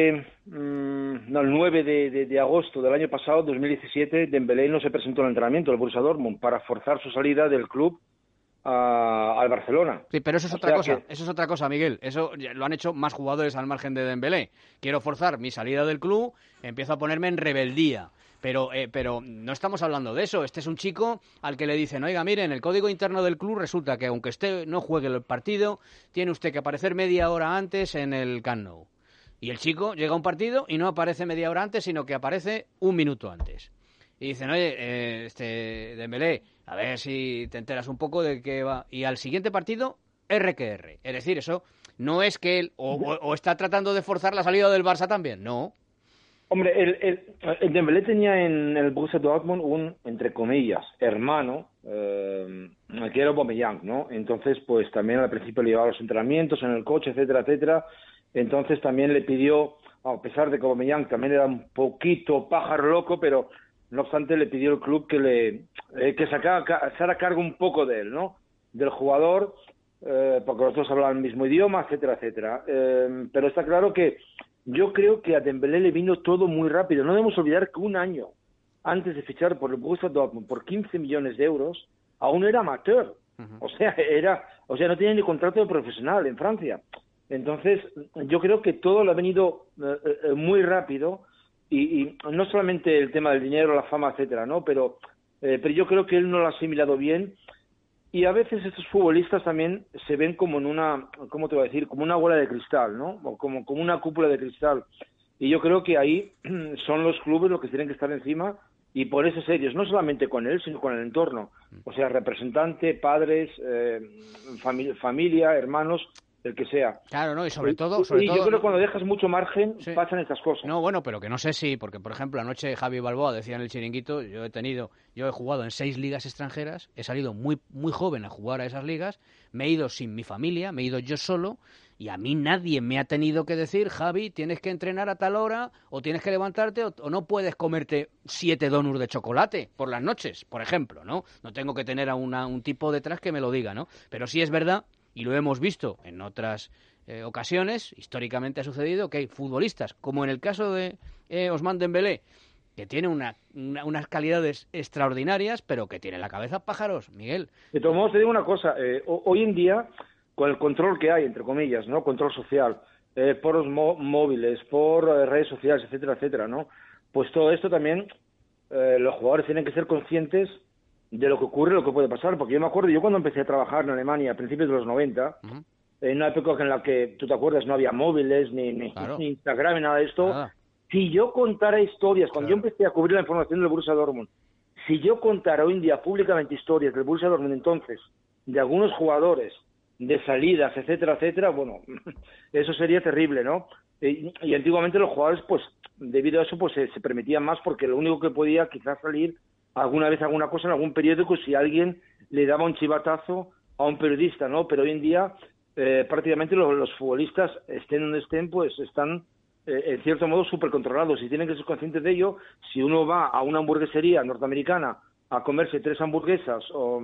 9 de agosto del año pasado, 2017, Dembélé no se presentó al entrenamiento del Borussia Dortmund para forzar su salida del club al Barcelona. Sí, pero eso es otra cosa. Eso es otra cosa, Miguel. Eso lo han hecho más jugadores al margen de Dembélé. Quiero forzar mi salida del club, empiezo a ponerme en rebeldía. Pero no estamos hablando de eso. Este es un chico al que le dicen, oiga, mire, en el código interno del club resulta que aunque usted no juegue el partido, tiene usted que aparecer media hora antes en el Camp Nou. Y el chico llega a un partido y no aparece media hora antes, sino que aparece un minuto antes. Y dicen, oye, Dembélé, a ver si te enteras un poco de qué va. Y al siguiente partido, RQR. Es decir, eso no es que él o está tratando de forzar la salida del Barça también, no. Hombre, el Dembélé tenía en el Borussia Dortmund un, entre comillas, hermano, que era Aubameyang, ¿no? Entonces, pues también al principio le llevaba los entrenamientos en el coche, etcétera, etcétera. Entonces también le pidió, a pesar de que Aubameyang también era un poquito pájaro loco, pero no obstante le pidió el club que se haga cargo un poco de él, ¿no? Del jugador, porque los dos hablaban el mismo idioma, etcétera, etcétera. Pero está claro que yo creo que a Dembélé le vino todo muy rápido. No debemos olvidar que un año antes de fichar por el Borussia Dortmund por 15 millones de euros, aún era amateur. O sea, no tenía ni contrato de profesional en Francia. Entonces, yo creo que todo le ha venido muy rápido y no solamente el tema del dinero, la fama, etcétera, ¿no? Pero yo creo que él no lo ha asimilado bien. Y a veces estos futbolistas también se ven como en una, ¿cómo te voy a decir? Como una bola de cristal, ¿no? O como una cúpula de cristal. Y yo creo que ahí son los clubes los que tienen que estar encima y ponerse serios, no solamente con él, sino con el entorno. O sea, representante, padres, familia, hermanos, el que sea. Claro, ¿no? Y sobre todo... yo creo que cuando dejas mucho margen, pasan estas cosas. No, bueno, pero que no sé si... Porque, por ejemplo, anoche Javi Balboa decía en el Chiringuito, yo he jugado en 6 ligas extranjeras, he salido muy, muy joven a jugar a esas ligas, me he ido sin mi familia, me he ido yo solo, y a mí nadie me ha tenido que decir, Javi, tienes que entrenar a tal hora, o tienes que levantarte, o no puedes comerte 7 donuts de chocolate por las noches, por ejemplo, ¿no? No tengo que tener a un tipo detrás que me lo diga, ¿no? Pero sí es verdad, y lo hemos visto en otras ocasiones, históricamente ha sucedido que hay futbolistas, como en el caso de Ousmane Dembélé, que tiene unas calidades extraordinarias, pero que tiene la cabeza pájaros, Miguel. De todos modos, te digo una cosa, hoy en día, con el control que hay, entre comillas, ¿no? Control social, por los móviles, por redes sociales, etcétera, etcétera, ¿no? Pues todo esto también, los jugadores tienen que ser conscientes de lo que ocurre, lo que puede pasar, porque yo me acuerdo, yo cuando empecé a trabajar en Alemania a principios de los 90, en una época en la que, tú te acuerdas, no había móviles, ni Instagram, ni nada de esto, si yo contara historias, cuando yo empecé a cubrir la información del Borussia Dortmund, si yo contara hoy en día públicamente historias del Borussia Dortmund entonces, de algunos jugadores, de salidas, etcétera, etcétera, bueno, eso sería terrible, ¿no? Y antiguamente los jugadores, pues, debido a eso, pues se permitían más, porque lo único que podía quizás salir alguna vez alguna cosa en algún periódico si alguien le daba un chivatazo a un periodista, ¿no? Pero hoy en día prácticamente los futbolistas, estén donde estén, pues están en cierto modo súper controlados y tienen que ser conscientes de ello. Si uno va a una hamburguesería norteamericana a comerse 3 hamburguesas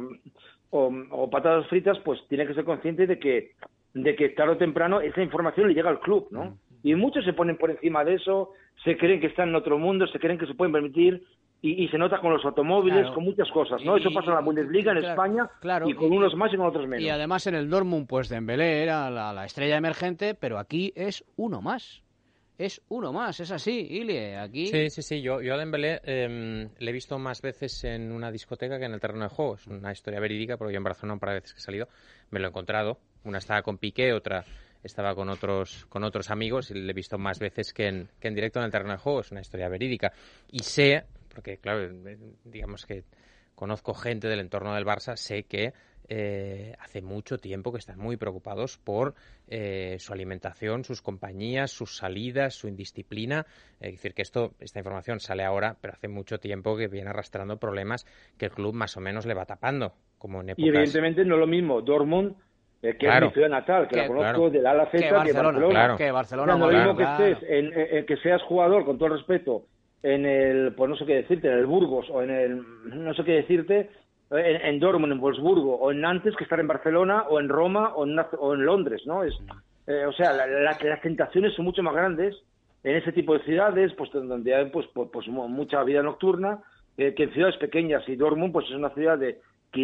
o patatas fritas, pues tiene que ser consciente de que tarde o temprano esa información le llega al club, ¿no? Y muchos se ponen por encima de eso, se creen que están en otro mundo, se creen que se pueden permitir. Y se nota con los automóviles, con muchas cosas, ¿no? Eso pasa en la Bundesliga, en España, y con unos más y con otros menos. Y además en el Dortmund, pues Dembélé era la estrella emergente, pero aquí es uno más. Es uno más, es así, Ilie, aquí... Sí, yo a Dembélé le he visto más veces en una discoteca que en el terreno de juego. Es una historia verídica, porque yo en Barcelona un par de veces que he salido me lo he encontrado. Una estaba con Piqué, otra estaba con otros amigos, y le he visto más veces que en directo en el terreno de juego. Es una historia verídica. Y sé... porque claro, digamos que conozco gente del entorno del Barça, sé que hace mucho tiempo que están muy preocupados por su alimentación, sus compañías, sus salidas, su indisciplina. Es decir, que esta información sale ahora, pero hace mucho tiempo que viene arrastrando problemas que el club más o menos le va tapando, como en épocas... Y evidentemente no es lo mismo Dortmund, que es mi ciudad natal, que la conozco del A a la Z, que Barcelona. Que Barcelona. No es lo mismo que estés, que seas jugador, con todo el respeto, en el, pues no sé qué decirte, en el Burgos, o en el, no sé qué decirte, en Dortmund, en Wolfsburgo, o en Nantes, que estar en Barcelona, o en Roma, o en Londres, ¿no? O sea, las tentaciones son mucho más grandes en ese tipo de ciudades, pues donde hay pues mucha vida nocturna, que en ciudades pequeñas. Y Dortmund, pues es una ciudad de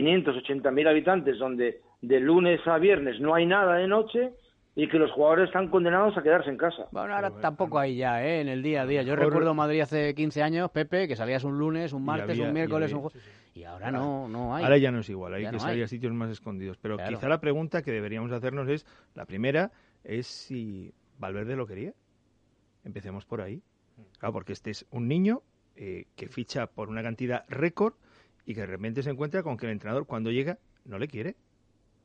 580.000 habitantes, donde de lunes a viernes no hay nada de noche, y que los jugadores están condenados a quedarse en casa. Bueno, ahora tampoco hay ya, en el día a día. Yo recuerdo Madrid hace 15 años, Pepe, que salías un lunes, un martes, un miércoles, y ahora no hay. Ahora ya no es igual, hay que salir a sitios más escondidos. Pero quizá la pregunta que deberíamos hacernos es, la primera, es si Valverde lo quería. Empecemos por ahí. Claro, porque este es un niño que ficha por una cantidad récord y que de repente se encuentra con que el entrenador, cuando llega, no le quiere.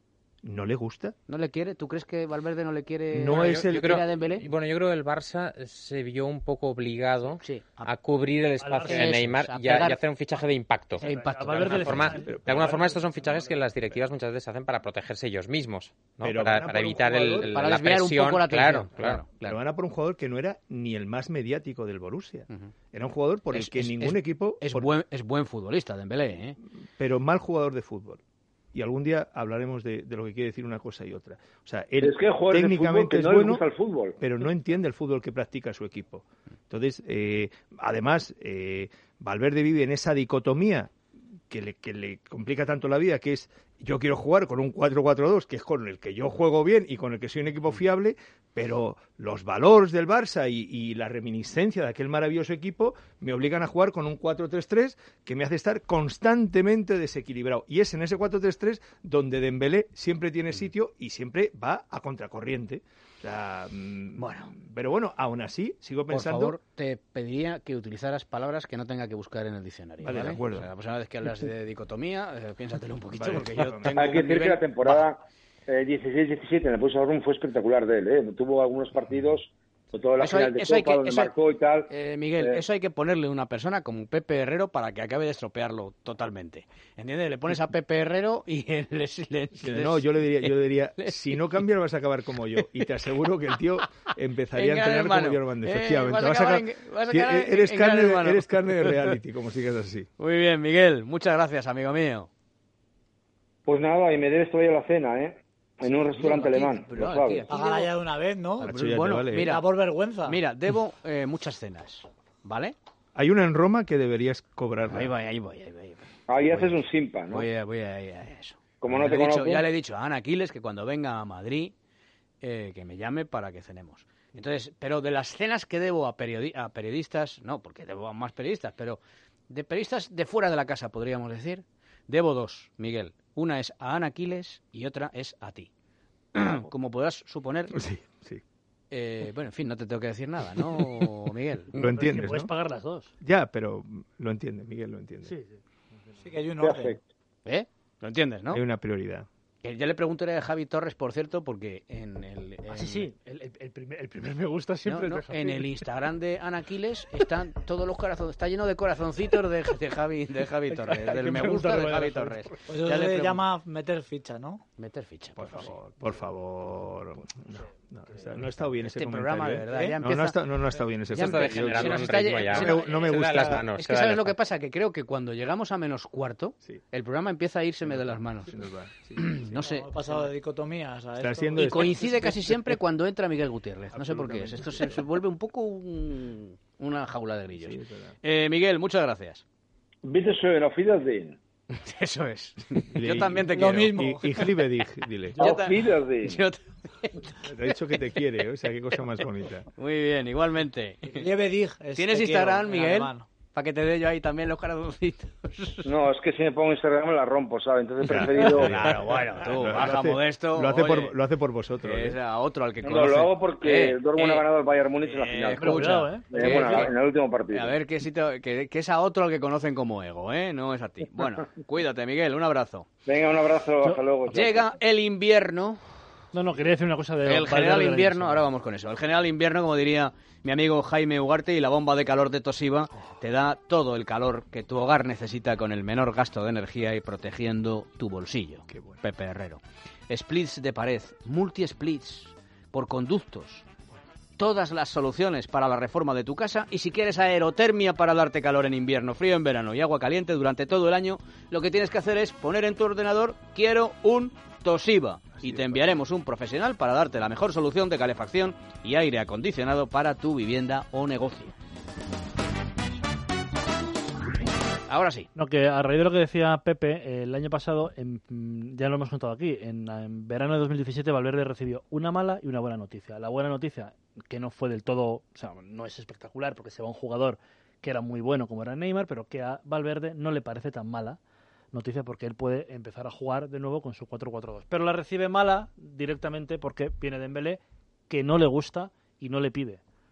no le gusta. ¿No le quiere? ¿Tú crees que Valverde no le quiere a Dembélé? Bueno, yo creo que el Barça se vio un poco obligado a cubrir el espacio de Neymar y a hacer un fichaje de impacto. De alguna forma estos son fichajes que las directivas muchas veces hacen para protegerse ellos mismos, ¿no? Para evitar la presión. Un poco la atención. Claro. Pero van a por un jugador que no era ni el más mediático del Borussia. Era un jugador por el que ningún equipo... Es buen futbolista, Dembélé, ¿eh? Pero mal jugador de fútbol. Y algún día hablaremos de lo que quiere decir una cosa y otra. O sea, él es que técnicamente es bueno, el fútbol. Pero no entiende el fútbol que practica su equipo. Entonces, además, Valverde vive en esa dicotomía que le complica tanto la vida, que es yo quiero jugar con un 4-4-2, que es con el que yo juego bien y con el que soy un equipo fiable, pero los valores del Barça y la reminiscencia de aquel maravilloso equipo me obligan a jugar con un 4-3-3 que me hace estar constantemente desequilibrado. Y es en ese 4-3-3 donde Dembélé siempre tiene sitio y siempre va a contracorriente. O sea, pero bueno, aún así, sigo pensando... Por favor, te pediría que utilizaras palabras que no tenga que buscar en el diccionario. Vale, de acuerdo. O sea, la próxima vez que hablas de dicotomía, piénsatelo un poquito, vale, porque yo tengo hay que decir que la temporada 16-17 en el Borussia Dortmund fue espectacular de él, Tuvo algunos partidos, sobre todo la final de Copa, donde marcó y tal. Miguel, eso hay que ponerle a una persona como Pepe Herrero para que acabe de estropearlo totalmente. ¿Entiendes? Le pones a Pepe Herrero y No, yo le diría, si no cambias vas a acabar como yo. Y te aseguro que el tío empezaría a entrenar como yo Armando. Efectivamente. Eres carne de reality, como sigas así. Muy bien, Miguel. Muchas gracias, amigo mío. Pues nada, y me debes todavía la cena, en un restaurante alemán. Págala ya de una vez, ¿no? Bueno, vale, mira, por vergüenza. Mira, debo muchas cenas, ¿vale? Hay una en Roma que deberías cobrar. Ahí voy. Ahí haces un simpa, ¿no? Voy a eso. Como no te conozco. Ya le he dicho a Ana Aquiles que cuando venga a Madrid que me llame para que cenemos. Entonces, pero de las cenas que debo a periodistas, no, porque debo a más periodistas, pero de periodistas de fuera de la casa, podríamos decir, debo dos, Miguel. Una es a Ana Aquiles y otra es a ti. Como podrás suponer... Sí. Bueno, en fin, no te tengo que decir nada, ¿no, Miguel? Lo entiendes, puedes ¿no? pagar las dos. Ya, pero lo entiende, Miguel lo entiende. Sí, que hay un orden. Lo entiendes, ¿no? Hay una prioridad. Ya le preguntaré a Javi Torres, por cierto, porque en el... Sí. El primer me gusta siempre es de Javi. En el Instagram de Ana Aquiles están todos los corazones, está lleno de corazoncitos de Javi Torres, del me gusta de Javi Torres. Pues eso se llama meter ficha, ¿no? Meter ficha, por favor. No ha estado bien ese programa, de verdad. Ya no ha estado bien ese programa. No me gusta las manos. Es que ¿sabes lo que pasa? Que creo que cuando llegamos a menos cuarto, el programa empieza a írseme de las manos. No sé. Hemos pasado de dicotomías a esto. Y coincide casi siempre cuando entra Miguel Gutiérrez. No sé por qué es. Esto se vuelve un poco una jaula de grillos. Miguel, muchas gracias. Bitte schön, auf Wiedersehen. Eso es. Yo también te quiero. Lo mismo. Y Gliebedig, dile. Auf Wiedersehen. Te ha dicho que te quiere, o sea, qué cosa más bonita. Muy bien, igualmente. Gliebedig. ¿Tienes Instagram, Miguel? Para que te dé yo ahí también los corazoncitos. No, es que si me pongo Instagram me la rompo, ¿sabes? Entonces he preferido... Claro, bueno, tú, baja modesto. Lo hace por vosotros. Es a otro al que conoce. No, lo hago porque Dortmund ha ganado el Bayern Múnich en la final. Escucha. En el último partido. A ver, que es a otro al que conocen como ego, no es a ti. Bueno, cuídate, Miguel, un abrazo. Venga, un abrazo, hasta luego. Llega el invierno... No, quería decir una cosa de... El general invierno, ahora vamos con eso. El general invierno, como diría mi amigo Jaime Ugarte, y la bomba de calor de Toshiba, te da todo el calor que tu hogar necesita con el menor gasto de energía y protegiendo tu bolsillo. Qué bueno. Pepe Herrero. Splits de pared, multi-splits, por conductos. Todas las soluciones para la reforma de tu casa, y si quieres aerotermia para darte calor en invierno, frío en verano y agua caliente durante todo el año, lo que tienes que hacer es poner en tu ordenador quiero un Toshiba y te enviaremos un profesional para darte la mejor solución de calefacción y aire acondicionado para tu vivienda o negocio. Ahora sí. No, que a raíz de lo que decía Pepe, el año pasado, ya lo hemos contado aquí, en verano de 2017 Valverde recibió una mala y una buena noticia. La buena noticia, que no fue del todo, o sea, no es espectacular porque se va un jugador que era muy bueno como era Neymar, pero que a Valverde no le parece tan mala noticia porque él puede empezar a jugar de nuevo con su 4-4-2. Pero la recibe mala directamente porque viene Dembélé, que no le gusta y no le pide.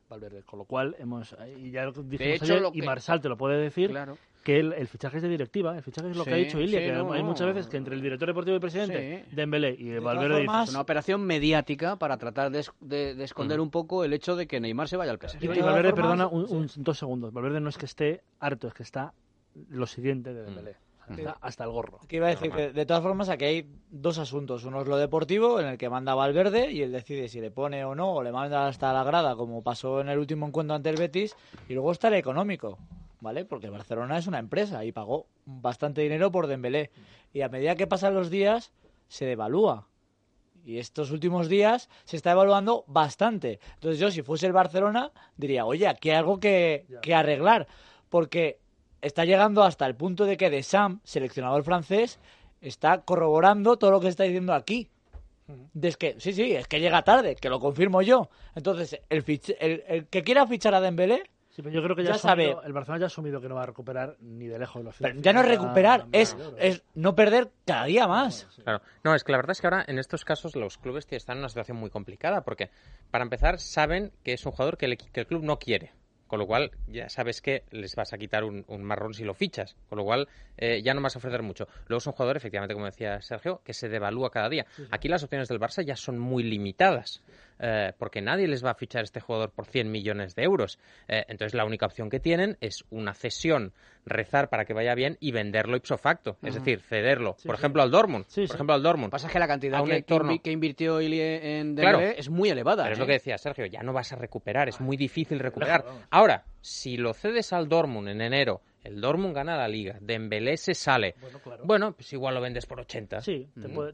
Valverde, con lo cual y ya lo dijimos de hecho, ayer, y Marsal te lo puede decir, claro, que el fichaje es de directiva, el fichaje es lo que ha dicho Ilia, que hay muchas veces que entre el director deportivo y el presidente, Dembélé y Valverde es una operación mediática para tratar de esconder un poco el hecho de que Neymar se vaya al PSG. Y Valverde, perdona, 2 segundos, Valverde no es que esté harto, es que está lo siguiente de Dembélé. Está hasta el gorro. Que iba a decir que, de todas formas, aquí hay 2 asuntos. Uno es lo deportivo, en el que manda Valverde y él decide si le pone o no, o le manda hasta la grada, como pasó en el último encuentro ante el Betis. Y luego está el económico, ¿vale? Porque Barcelona es una empresa y pagó bastante dinero por Dembélé. Y a medida que pasan los días, se devalúa. Y estos últimos días se está evaluando bastante. Entonces yo, si fuese el Barcelona, diría, oye, aquí hay algo que arreglar. Porque está llegando hasta el punto de que Deschamps, seleccionador francés, está corroborando todo lo que está diciendo aquí. Es que llega tarde, que lo confirmo yo. Entonces, el que quiera fichar a Dembélé, sí, pero yo creo que ya sabe. El Barcelona ya ha asumido que no va a recuperar ni de lejos los pero ya no es recuperar, es no perder cada día más. Claro. No, es que la verdad es que ahora en estos casos los clubes están en una situación muy complicada porque, para empezar, saben que es un jugador que el club no quiere. Con lo cual, ya sabes que les vas a quitar un marrón si lo fichas. Con lo cual, ya no vas a ofrecer mucho. Luego es un jugador, efectivamente, como decía Sergio, que se devalúa cada día. Sí. Aquí las opciones del Barça ya son muy limitadas. Porque nadie les va a fichar a este jugador por 100 millones de euros. Entonces, la única opción que tienen es una cesión, rezar para que vaya bien y venderlo ipso facto. Es decir, cederlo. Por ejemplo, al Dortmund. Por ejemplo, al Dortmund. Lo que pasa es que la cantidad que invirtió Ilie en Dembélé es muy elevada. Pero es lo que decía Sergio, ya no vas a recuperar. Es muy difícil recuperar. Ahora, si lo cedes al Dortmund en enero, el Dortmund gana la Liga, Dembélé se sale. Bueno, pues igual lo vendes por 80. Sí,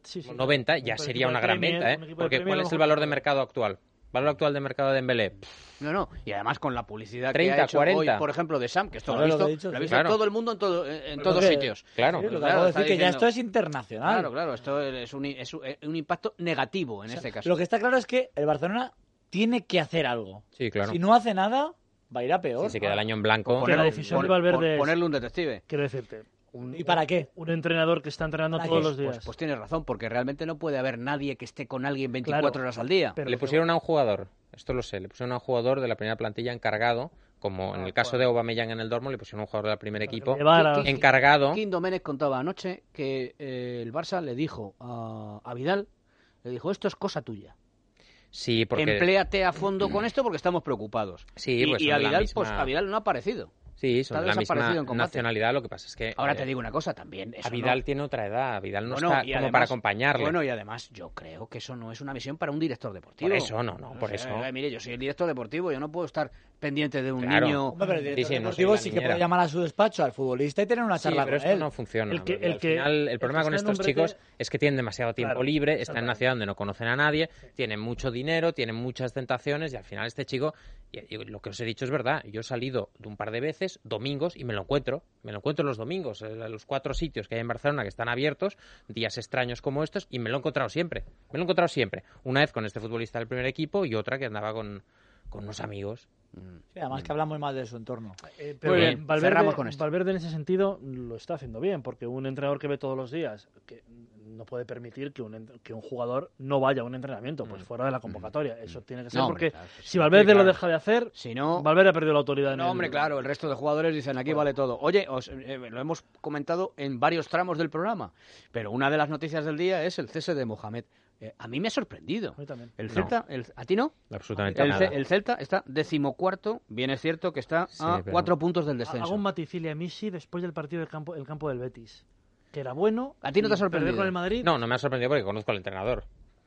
90 ya sería una gran venta, porque ¿cuál es el valor de mercado actual? ¿Valor actual de mercado de Dembélé? No, y además con la publicidad 30, que ha hecho 40. hoy, por ejemplo, de Sam, que esto lo ha visto todo el mundo en todos sitios. Claro, lo que acabo de decir que ya esto es internacional. Claro, esto es un impacto negativo en este caso. Lo que está claro es que el Barcelona tiene que hacer algo. Sí, claro. Si no hace nada, va a ir a peor. Si se queda el año en blanco. La decisión de Valverde ponerle un detective. Quiero decirte. ¿Y para qué? Un entrenador que está entrenando todos los días. Pues tienes razón, porque realmente no puede haber nadie que esté con alguien 24 horas al día. Pero le pusieron a un jugador, esto lo sé, le pusieron a un jugador de la primera plantilla encargado, como en el caso de Aubameyang en el Dortmund, le pusieron a un jugador del primer equipo encargado. Kim Domenech contaba anoche que el Barça le dijo a Vidal, le dijo, esto es cosa tuya. Sí, porque... Empléate a fondo con esto porque estamos preocupados. Sí, pues y a Vidal, a Vidal no ha aparecido. Sí, son de la misma nacionalidad, lo que pasa es que... Ahora te digo una cosa también. A Vidal tiene otra edad, Vidal no está como además, para acompañarle. Bueno, y además yo creo que eso no es una misión para un director deportivo. Por eso, por eso. Mire, yo soy el director deportivo, yo no puedo estar pendiente de un niño... Hombre, pero el director deportivo sí que puede llamar a su despacho al futbolista y tener una charla con él. Pero esto no funciona. El problema con estos chicos es que tienen demasiado tiempo libre, están en una ciudad donde no conocen a nadie, tienen mucho dinero, tienen muchas tentaciones y al final este chico, y lo que os he dicho es verdad, yo he salido de un par de veces, domingos, y me lo encuentro los domingos, en los 4 sitios que hay en Barcelona que están abiertos, días extraños como estos, y me lo he encontrado siempre. Una vez con este futbolista del primer equipo y otra que andaba con unos amigos. Sí, además que habla muy mal de su entorno. Pero bien, Valverde en ese sentido lo está haciendo bien, porque un entrenador que ve todos los días, que no puede permitir que un jugador no vaya a un entrenamiento, pues fuera de la convocatoria. Eso tiene que ser porque si Valverde lo deja de hacer, si no, Valverde ha perdido la autoridad. Claro, el resto de jugadores dicen aquí vale todo. Oye, lo hemos comentado en varios tramos del programa, pero una de las noticias del día es el cese de Mohamed. A mí me ha sorprendido. A mí también. El Celta, ¿a ti no? Absolutamente nada. El Celta está 14º, bien es cierto que está a 4 puntos del descenso. Hago un matiz a Misi después del partido del campo del Betis, que era bueno. ¿A ti no te ha sorprendido? Con el Madrid? No me ha sorprendido porque conozco al entrenador.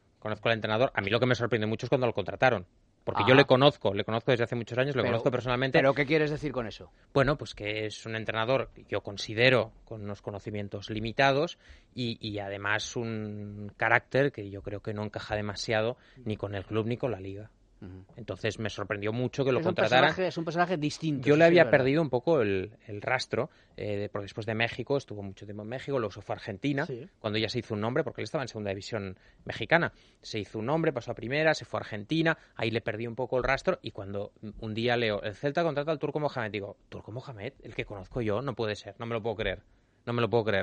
A mí lo que me sorprende mucho es cuando lo contrataron. Porque yo le conozco desde hace muchos años, lo conozco personalmente. ¿Pero qué quieres decir con eso? Bueno, pues que es un entrenador que yo considero con unos conocimientos limitados y además un carácter que yo creo que no encaja demasiado ni con el club ni con la Liga. Entonces me sorprendió mucho que lo contrataran. Es un personaje distinto. Yo le había perdido un poco el rastro, porque después de México, estuvo mucho tiempo en México, luego se fue a Argentina, cuando ya se hizo un nombre, porque él estaba en segunda división mexicana. Se hizo un nombre, pasó a primera, se fue a Argentina, ahí le perdí un poco el rastro y cuando un día leo, el Celta contrata al Turco Mohamed, digo, ¿Turco Mohamed? El que conozco yo, no puede ser, no me lo puedo creer.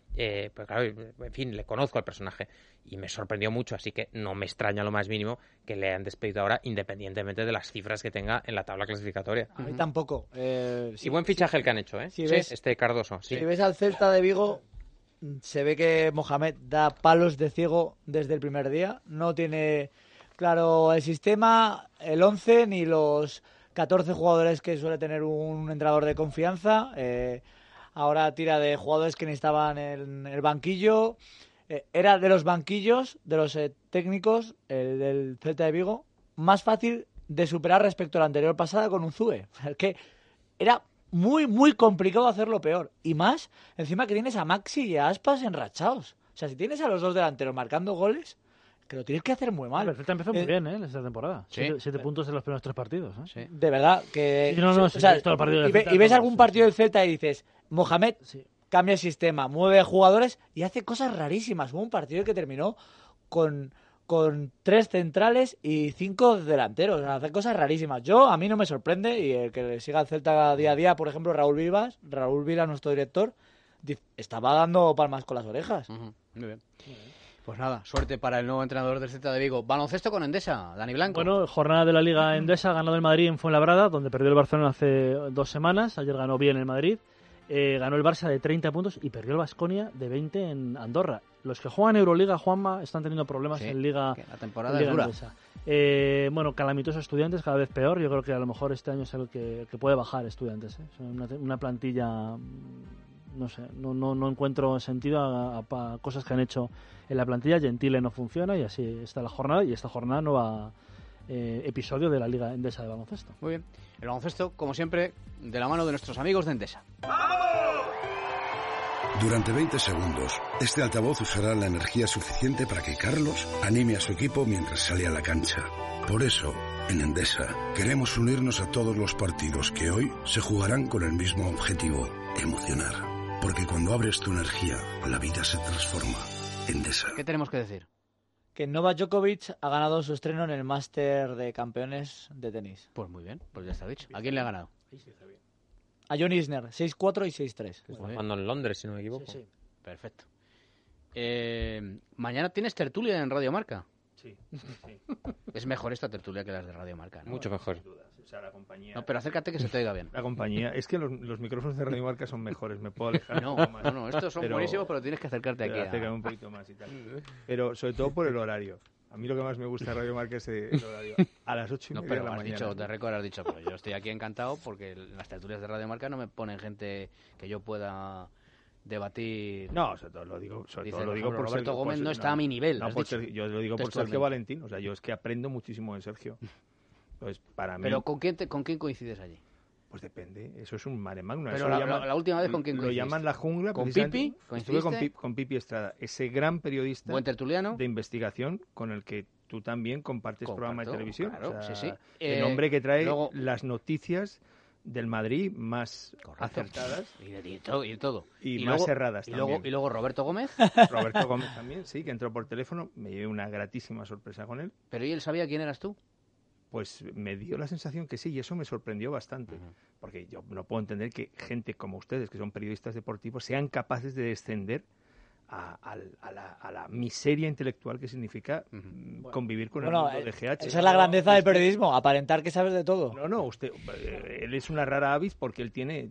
Pues claro, en fin, le conozco al personaje y me sorprendió mucho, así que no me extraña lo más mínimo que le hayan despedido ahora, independientemente de las cifras que tenga en la tabla clasificatoria. A mí tampoco. Y buen fichaje el que han hecho, ¿eh? Si ves, este Cardoso. Sí. Si ves al Celta de Vigo, se ve que Mohamed da palos de ciego desde el primer día. No tiene claro el sistema, el 11, ni los 14 jugadores que suele tener un entrenador de confianza. Ahora tira de jugadores que ni estaban en el banquillo. Era de los banquillos, de los técnicos, del Celta de Vigo, más fácil de superar respecto a la anterior pasada con Unzúe. Es que era muy, muy complicado hacerlo peor. Y más, encima que tienes a Maxi y a Aspas enrachados. O sea, si tienes a los dos delanteros marcando goles, que lo tienes que hacer muy mal. El Celta empezó muy bien, esta temporada. Sí. 7 puntos en los primeros 3 partidos. Sí. De verdad, que... Sí, no, o sea, y ves algún partido del Celta y dices, Mohamed cambia el sistema, mueve jugadores y hace cosas rarísimas. Hubo un partido que terminó con 3 centrales y 5 delanteros. Hace cosas rarísimas. A mí no me sorprende, y el que le siga al Celta día a día, por ejemplo, Raúl Vila, nuestro director, estaba dando palmas con las orejas. Muy bien. Pues nada, suerte para el nuevo entrenador del Celta de Vigo. Baloncesto con Endesa, Dani Blanco. Bueno, jornada de la Liga Endesa, ganó el Madrid en Fuenlabrada, donde perdió el Barcelona hace 2 semanas. Ayer ganó bien el Madrid. Ganó el Barça de 30 puntos y perdió el Baskonia de 20 en Andorra. Los que juegan Euroliga, Juanma, están teniendo problemas en Liga. La temporada es dura. Endesa. Bueno, calamitosos Estudiantes, cada vez peor. Yo creo que a lo mejor este año es el que puede bajar Estudiantes. Es una plantilla, no sé, no encuentro sentido a cosas que han hecho en la plantilla. Gentile no funciona y así está la jornada. Y esta jornada no va... episodio de la Liga Endesa de baloncesto. Muy bien. El baloncesto, como siempre, de la mano de nuestros amigos de Endesa. Durante 20 segundos, este altavoz usará la energía suficiente para que Carlos anime a su equipo mientras sale a la cancha. Por eso, en Endesa, queremos unirnos a todos los partidos que hoy se jugarán con el mismo objetivo, emocionar. Porque cuando abres tu energía, la vida se transforma. Endesa. ¿Qué tenemos que decir? Que Novak Djokovic ha ganado su estreno en el Máster de Campeones de tenis. Pues muy bien, pues ya está dicho. ¿A quién le ha ganado? A John Isner, 6-4 y 6-3. Jugando en Londres, si no me equivoco. Sí. Perfecto. Mañana tienes tertulia en Radio Marca. Sí. Es mejor esta tertulia que las de Radio Marca, ¿no? Mucho mejor. O sea, la compañía... No, pero acércate que se te oiga bien. La compañía... Es que los micrófonos de Radio Marca son mejores, me puedo alejar no, un poco más. No, estos son buenísimos, pero tienes que acercarte aquí. Acercarme un poquito más y tal. Pero sobre todo por el horario. A mí lo que más me gusta de Radio Marca es el horario. A las 8:30 de la mañana. De récord has dicho, pero yo estoy aquí encantado porque las tertulias de Radio Marca no me ponen gente que yo pueda debatir. No, sobre todo lo digo, por Roberto Gómez no está a mi nivel. No, yo lo digo por Sergio Valentín. O sea, yo es que aprendo muchísimo de Sergio. Entonces, para mí... ¿Pero con quién coincides allí? Pues depende, eso es un mare magnum. Pero la última vez con quién coincidiste. Lo llaman la jungla. ¿Con Pipi? Estuve con Pipi Estrada, ese gran periodista. Buen tertuliano. De investigación con el que tú también compartes programa de televisión. Claro, o sea, sí. El hombre que trae las noticias del Madrid más acertadas. Y de todo. Y más erradas también. Y luego Roberto Gómez. Roberto Gómez también, sí, que entró por teléfono. Me llevé una gratísima sorpresa con él. ¿Pero y él sabía quién eras tú? Pues me dio la sensación que sí, y eso me sorprendió bastante. Porque yo no puedo entender que gente como ustedes, que son periodistas deportivos, sean capaces de descender a la miseria intelectual que significa convivir con el mundo de GH. Esa es la grandeza del periodismo, aparentar que sabes de todo. No, usted, él es una rara avis porque él tiene...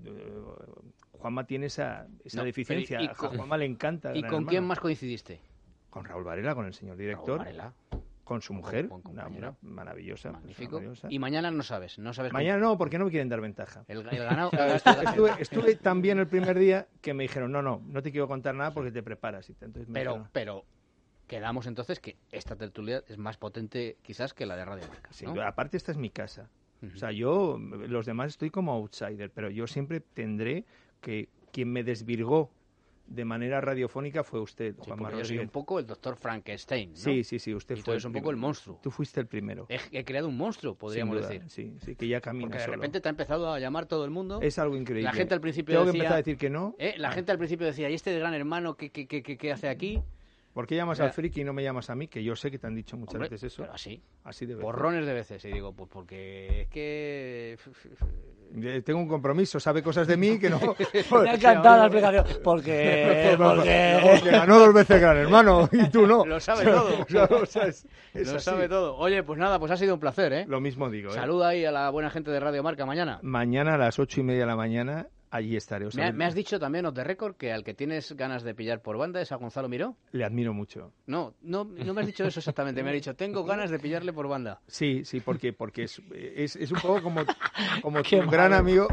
Juanma tiene esa deficiencia. A Juanma le encanta. ¿Y con quién más coincidiste? Con Raúl Varela, con el señor director. Raúl Varela. Con su mujer, una maravillosa. Magnífico. Maravillosa. Y mañana no sabes mañana no, porque no me quieren dar ventaja. El ganado. Estuve tan bien el primer día que me dijeron, no te quiero contar nada porque te preparas. Entonces pero quedamos entonces que esta tertulia es más potente quizás que la de Radio Marca, ¿no? Sí, aparte esta es mi casa. O sea, los demás estoy como outsider, pero yo siempre tendré que quien me desvirgó de manera radiofónica fue usted, Juanma Rodríguez. Yo soy un poco el doctor Frankenstein, ¿no? Sí, usted y fue un poco el monstruo. Tú fuiste el primero. He creado un monstruo, podríamos decir. Sí, que ya camina porque de solo. repente te ha empezado a llamar todo el mundo. Es algo increíble. La gente al principio Tengo decía... que empezar a decir que no. La gente al principio decía, ¿y este de Gran Hermano qué hace aquí? ¿Por qué llamas al friki y no me llamas a mí? Que yo sé que te han dicho muchas veces eso. Pero así. Así de veces. Porrones de veces. Y digo, pues porque es que... Tengo un compromiso, sabe cosas de mí que no... Me ha encantado la explicación. Porque ganó 2 veces Gran Hermano y tú no. Lo sabe todo. O sea, es lo sabe todo. Oye, pues nada, pues ha sido un placer, ¿eh? Lo mismo digo, ¿eh? Saluda ahí a la buena gente de Radio Marca mañana. Mañana a las 8:30 de la mañana, allí estaré. O sea, Me has dicho también, off the record, que al que tienes ganas de pillar por banda es a Gonzalo Miró. Le admiro mucho. No me has dicho eso exactamente. Me has dicho, tengo ganas de pillarle por banda. Sí, porque es un poco como tu gran amigo,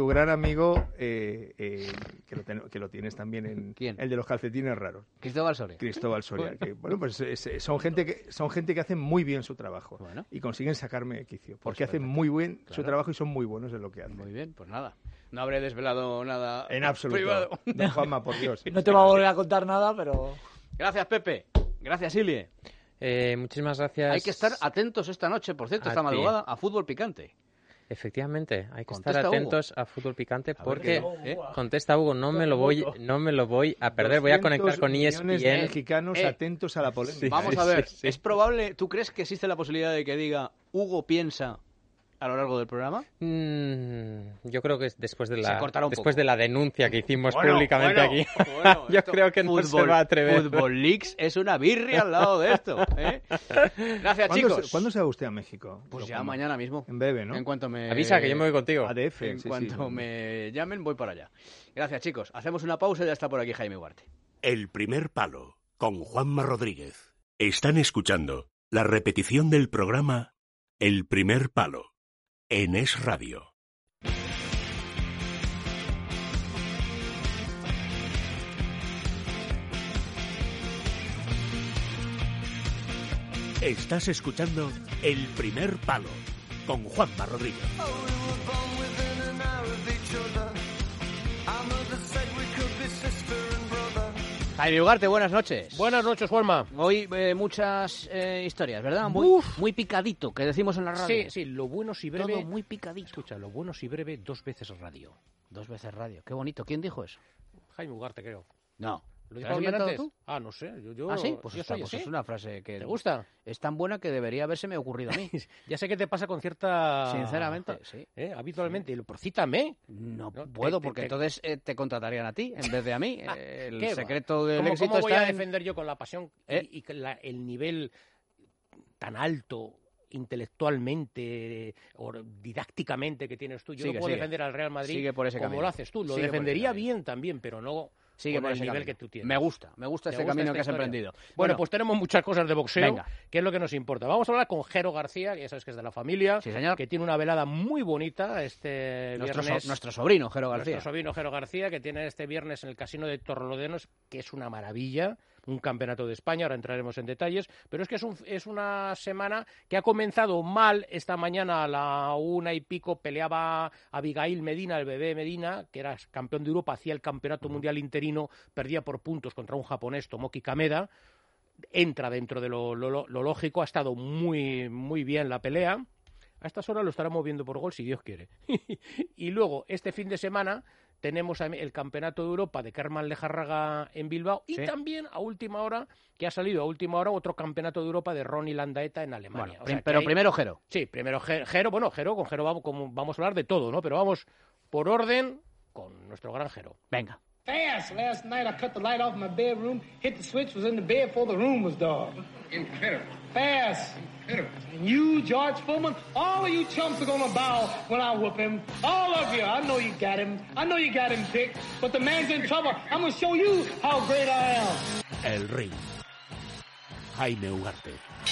que lo tienes también en... ¿Quién? El de los calcetines raros. Cristóbal Soria. Que, bueno, pues son gente que hace muy bien su trabajo. Bueno. Y consiguen sacarme de quicio. Porque Pues hacen muy bien su trabajo y son muy buenos en lo que hacen. Muy bien, pues nada. No habré desvelado nada en absoluto. Privado. Don Juanma, por Dios. No te va a volver a contar nada, pero... Gracias, Pepe. Gracias, Ilie. Muchísimas gracias. Hay que estar atentos esta noche, por cierto, esta madrugada, a Fútbol Picante. Efectivamente, hay que Contesta, estar atentos Hugo. a Fútbol Picante A porque ver, contesta Hugo, no me lo voy a perder, voy a conectar con ESPN. Mexicanos atentos a la polémica. Vamos a ver, ¿es probable, tú crees que existe la posibilidad de que diga Hugo piensa a lo largo del programa? Yo creo que después de la denuncia que hicimos públicamente aquí, yo creo que no se va a atrever. Fútbol Leaks es una birria al lado de esto. Gracias, chicos. ¿Cuándo se va usted a México? Pues ya mañana mismo. En breve, ¿no? En cuanto me... Avisa que yo me voy contigo. ADF. En cuanto me llamen, voy para allá. Gracias, chicos. Hacemos una pausa y ya está por aquí Jaime Huarte. El primer palo, con Juanma Rodríguez. Están escuchando la repetición del programa El primer palo, en Es Radio. Estás escuchando El primer palo, con Juanma Rodríguez. Jaime Ugarte, buenas noches. Buenas noches, Juanma. Hoy muchas historias, ¿verdad? Muy picadito, que decimos en la radio. Sí, lo bueno si breve... Todo muy picadito. Escucha, lo bueno si breve, 2 veces radio. 2 veces radio, qué bonito. ¿Quién dijo eso? Jaime Ugarte, creo. No. ¿Lo dijo alguien antes? Tú? Ah, no sé. Yo, ¿Ah, sí? Pues, yo soy así. Es una frase que... ¿Te gusta? Es tan buena que debería haberse me ocurrido a mí. Ya sé que te pasa con cierta... Sinceramente, sí. Habitualmente. Pero cítame. No puedo, porque entonces te contratarían a ti en vez de a mí. El secreto va? del éxito ¿Cómo voy está a defender yo con la pasión y el nivel tan alto intelectualmente o didácticamente que tienes tú? Yo no puedo defender al Real Madrid por ese como camino. Lo haces tú. Lo defendería bien también, pero no... Sigue por el ese nivel camino. Que tú tienes. Me gusta este camino que has emprendido. Bueno, pues tenemos muchas cosas de boxeo, venga. que es lo que nos importa. Vamos a hablar con Jero García, que ya sabes que es de la familia, sí, señor. Que tiene una velada muy bonita este viernes. Nuestro sobrino, Jero García. Nuestro sobrino, Jero García, que tiene este viernes en el Casino de Torrelodones, que es una maravilla, un campeonato de España, ahora entraremos en detalles, pero es que es una semana que ha comenzado mal. Esta mañana a la 1:00 peleaba Abigail Medina, el bebé Medina, que era campeón de Europa, hacía el campeonato mundial interino, perdía por puntos contra un japonés, Tomoki Kameda, entra dentro de lo lógico, ha estado muy, muy bien la pelea. A estas horas lo estaremos viendo por gol, si Dios quiere. Y luego, este fin de semana, tenemos el Campeonato de Europa de Kerman Lejarraga en Bilbao y también a última hora, que ha salido a última hora, otro Campeonato de Europa de Ronny Landaeta en Alemania. Bueno, pero primero Jero. Sí, primero Jero. Bueno, con Jero vamos a hablar de todo, ¿no? Pero vamos por orden con nuestro gran Jero. Venga. Fast. Last night I cut the light off my bedroom, hit the switch, was in the bed before the room was dark. Incredible. Fast. Incredible. And you, George Foreman, all of you chumps are gonna bow when I whoop him. All of you. I know you got him. I know you got him picked. But the man's in trouble. I'm gonna show you how great I am. El ring. Jaime Ugarte.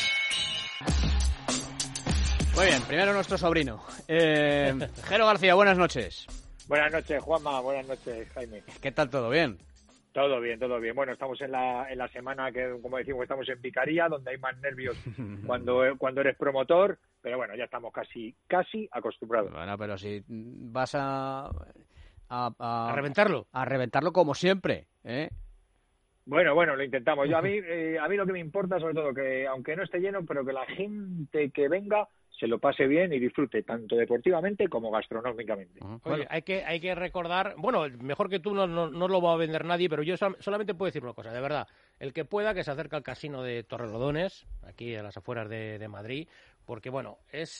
Muy bien, primero nuestro sobrino. Jero García, buenas noches. Buenas noches, Juanma. Buenas noches, Jaime. ¿Qué tal? ¿Todo bien? Todo bien, todo bien. Bueno, estamos en la semana que, como decimos, estamos en picaría, donde hay más nervios cuando eres promotor, pero bueno, ya estamos casi acostumbrados. Bueno, pero si vas a reventarlo. A reventarlo como siempre, ¿eh? Bueno, lo intentamos. A mí lo que me importa, sobre todo, que aunque no esté lleno, pero que la gente que venga se lo pase bien y disfrute, tanto deportivamente como gastronómicamente. Oye, hay que recordar, bueno, mejor que tú no lo va a vender nadie, pero yo solamente puedo decir una cosa, de verdad. el que pueda, que se acerque al casino de Torrelodones, aquí a las afueras de Madrid, porque, bueno, es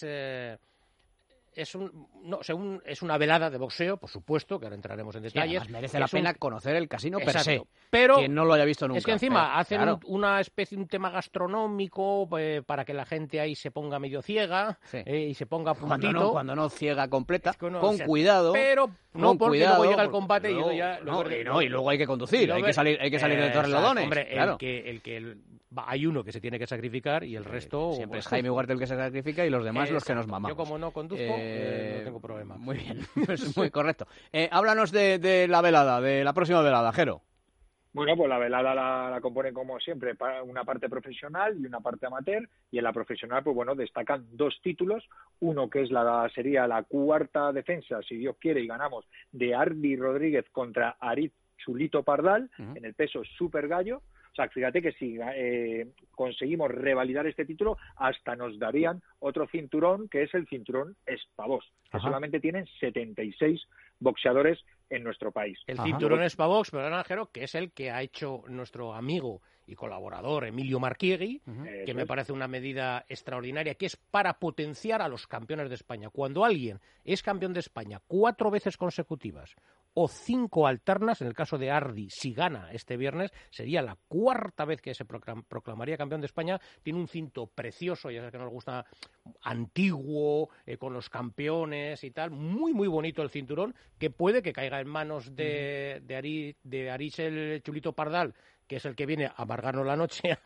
una velada de boxeo, por supuesto, que ahora entraremos en detalles. Sí, merece la pena conocer el casino per se, pero quien no lo haya visto nunca. Es que encima hacen una especie, un tema gastronómico para que la gente ahí se ponga medio ciega y se ponga puntito. Cuando no ciega completa, con cuidado. Pero no, porque luego llega el combate y luego hay que conducir, hay que salir de Torrelodones. Hombre, claro. Hay uno que se tiene que sacrificar y el resto... Siempre es Jaime Ugarte el que se sacrifica y los demás los que nos mamamos. Yo como no conduzco, no tengo problema. Muy bien, pues muy correcto. Háblanos de la velada, de la próxima velada, Jero. Bueno, pues la velada la componen como siempre una parte profesional y una parte amateur, y en la profesional, pues bueno, destacan 2 títulos, uno que sería la cuarta defensa, si Dios quiere y ganamos, de Ardi Rodríguez contra Aritz Chulito Pardal, en el peso super gallo. O sea, fíjate que si conseguimos revalidar este título, hasta nos darían otro cinturón, que es el cinturón Espavós, que solamente tienen 76 boxeadores en nuestro país. El cinturón Espavós, perdón, Jero, que es el que ha hecho nuestro amigo y colaborador Emilio Marquiegui, que me parece una medida extraordinaria, que es para potenciar a los campeones de España. Cuando alguien es campeón de España 4 veces consecutivas o 5 alternas, en el caso de Ardi, si gana este viernes, sería la 4ª vez que se proclamaría campeón de España. Tiene un cinto precioso, ya sabes que nos gusta, antiguo, con los campeones y tal, muy muy bonito el cinturón, que puede que caiga en manos de Aritz el Chulito Pardal, que es el que viene a amargarnos la noche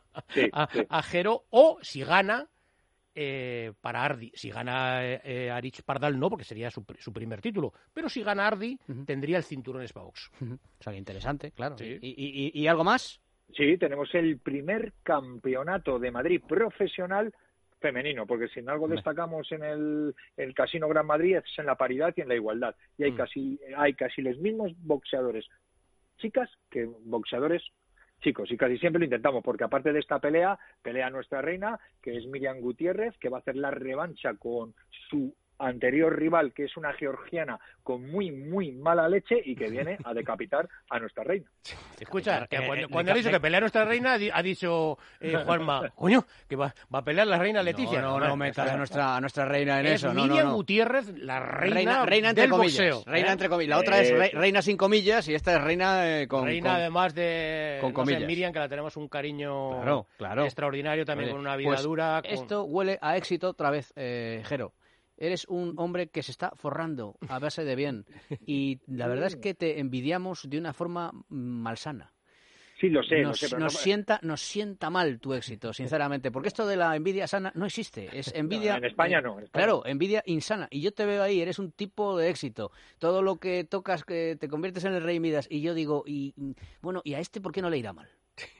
a Jero, o si gana para Ardi. Si gana Aritz Pardal no, porque sería su primer título, pero si gana Ardi tendría el cinturón Espavós. O sea, interesante, claro. Sí. ¿Y algo más? Sí, tenemos el primer campeonato de Madrid profesional femenino, porque si en algo destacamos en el Casino Gran Madrid es en la paridad y en la igualdad, y hay casi los mismos boxeadores chicas que boxeadores chicos, y casi siempre lo intentamos, porque aparte de esta pelea nuestra reina, que es Miriam Gutiérrez, que va a hacer la revancha con su anterior rival, que es una georgiana con muy, muy mala leche y que viene a decapitar a nuestra reina. Escucha, que cuando ha dicho que pelea a nuestra reina, ha dicho Juanma, coño, que va a pelear la reina Leticia. No metas a nuestra reina en eso. Miriam Gutiérrez, la reina entre del comillas, boxeo. Reina entre comillas. La otra es reina sin comillas y esta es reina con además de con comillas. Miriam, que la tenemos un cariño claro. extraordinario, también con una vida dura. Esto huele a éxito otra vez, Jero. Eres un hombre que se está forrando a base de bien y la verdad es que te envidiamos de una forma malsana. Sí, lo sé. Nos sienta mal tu éxito, sinceramente, porque esto de la envidia sana no existe. Es envidia. En España no. Claro, envidia insana. Y yo te veo ahí, eres un tipo de éxito. Todo lo que tocas, que te conviertes en el rey Midas. Y yo digo, ¿y a este por qué no le irá mal?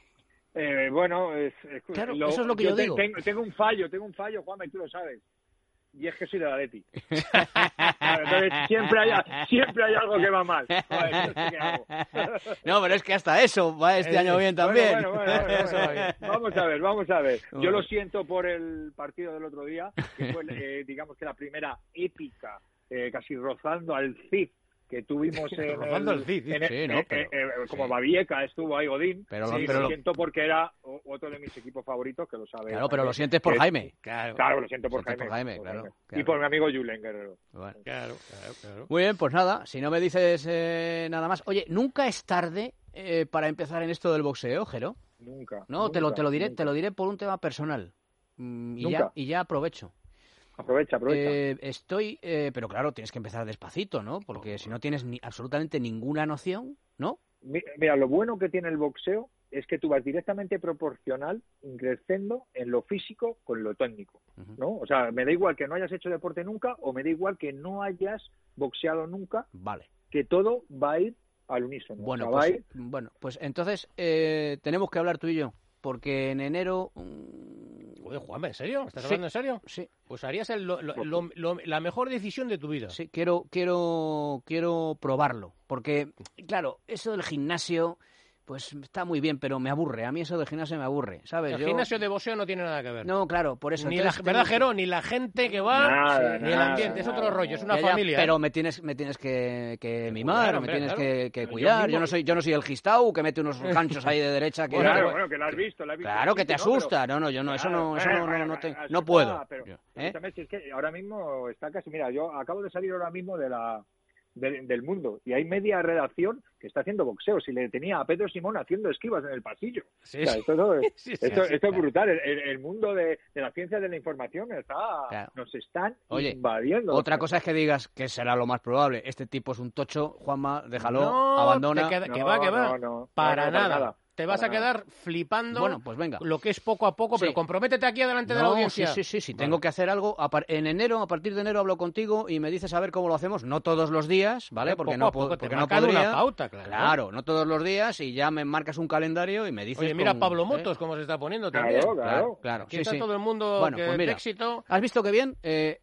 Claro, eso es lo que yo digo. Tengo un fallo, Juanma, y tú lo sabes. Y es que soy de la Leti. Claro, entonces siempre hay algo que va mal. Joder, no sé qué hago. No, pero es que hasta eso va este año bien también. Bueno. Vamos a ver. Yo lo siento por el partido del otro día, que fue, digamos que la primera épica, casi rozando al Cid, que tuvimos como Babieca estuvo ahí Godín, pero lo siento porque era otro de mis equipos favoritos, que lo sabe. Claro, pero lo sientes por Jaime. Claro, lo siento por Jaime. Claro. Y por mi amigo Julen Guerrero. Bueno. Claro. Muy bien, pues nada, si no me dices nada más. Oye, ¿nunca es tarde para empezar en esto del boxeo, Jero? Nunca. No, te lo diré por un tema personal. Y ya aprovecho. Aprovecha. Pero claro, tienes que empezar despacito, ¿no? Porque si no tienes absolutamente ninguna noción, ¿no? Mira, lo bueno que tiene el boxeo es que tú vas directamente proporcional, creciendo en lo físico con lo técnico, ¿no? O sea, me da igual que no hayas hecho deporte nunca o me da igual que no hayas boxeado nunca. Vale. Que todo va a ir al unísono. Bueno, pues entonces tenemos que hablar tú y yo. Porque en enero... Oye, Juanma, ¿en serio? ¿Estás hablando en serio? Sí. Pues harías la mejor decisión de tu vida. Sí, quiero probarlo. Porque, claro, eso del gimnasio pues está muy bien, pero me aburre. A mí eso de gimnasio me aburre, ¿sabes? El gimnasio de boxeo no tiene nada que ver. No, claro, por eso. Ni ¿verdad, Jero? Ni la gente que va, ni el ambiente. Es otro rollo, es una familia. Pero me tienes que mimar, claro, me tienes que cuidar. Yo no soy el Gistau que mete unos ganchos ahí de derecha. Que bueno, que lo has visto. Claro, que te asusta. No, yo no, eso no puedo. Pero es que ahora mismo está casi... Mira, yo acabo de salir ahora mismo del Mundo y hay media redacción que está haciendo boxeo. Si le tenía a Pedro Simón haciendo esquivas en el pasillo. Sí, o sea, esto es brutal. El mundo de la ciencia de la información nos están invadiendo. Otra cosa es que digas que será lo más probable. Este tipo es un tocho, Juanma, déjalo, abandona. Que va. Para nada. Te vas a quedar flipando pues venga. Lo que es poco a poco, pero comprométete aquí delante de la audiencia. Sí. Tengo que hacer algo. En enero, a partir de enero hablo contigo y me dices a ver cómo lo hacemos. No todos los días, ¿vale? Porque no podría. Una pauta, claro, no todos los días y ya me marcas un calendario y me dices... Oye, mira Pablo Motos cómo se está poniendo también. Claro. Aquí está todo el mundo de éxito. ¿Has visto qué bien?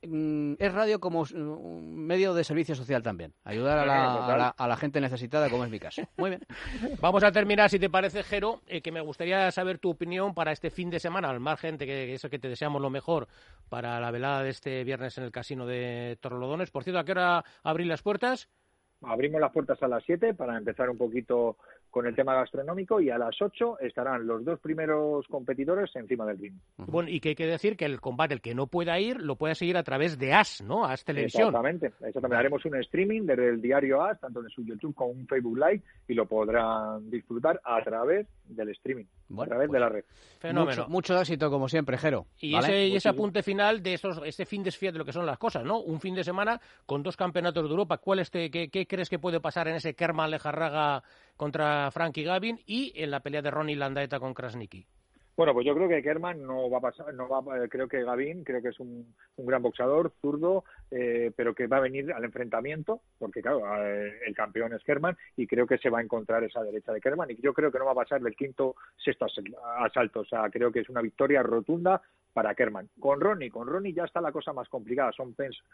Es radio como un medio de servicio social también. Ayudar a la gente necesitada, como es mi caso. Muy bien. Vamos a terminar, si te parece, Jero, que me gustaría saber tu opinión para este fin de semana, al margen de que eso, que te deseamos lo mejor para la velada de este viernes en el Casino de Torrelodones. Por cierto, ¿a qué hora abrís las puertas? Abrimos las puertas a las 7 para empezar un poquito con el tema gastronómico y a las 8 estarán los 2 primeros competidores encima del ring. Bueno, y que hay que decir que el combate, el que no pueda ir, lo puede seguir a través de AS, ¿no? AS Televisión. Exactamente. Haremos un streaming desde el diario AS, tanto en su YouTube como un Facebook Live, y lo podrán disfrutar a través del streaming, a través de la red. Fenómeno. Mucho éxito, como siempre, Jero. Y ese apunte final de este fin de semana, de lo que son las cosas, ¿no? Un fin de semana con 2 campeonatos de Europa. ¿Qué crees que puede pasar en ese Kerman Lejarraga contra Frankie Gavin y en la pelea de Ronnie Landaeta con Krasniqi? Bueno, pues yo creo que Kerman no va a pasar, creo que Gavin, creo que es un gran boxeador, zurdo, pero que va a venir al enfrentamiento, porque claro, el campeón es Kerman y creo que se va a encontrar esa derecha de Kerman y yo creo que no va a pasar del 5º, 6º asalto, o sea, creo que es una victoria rotunda para Kerman. Con Ronnie ya está la cosa más complicada, son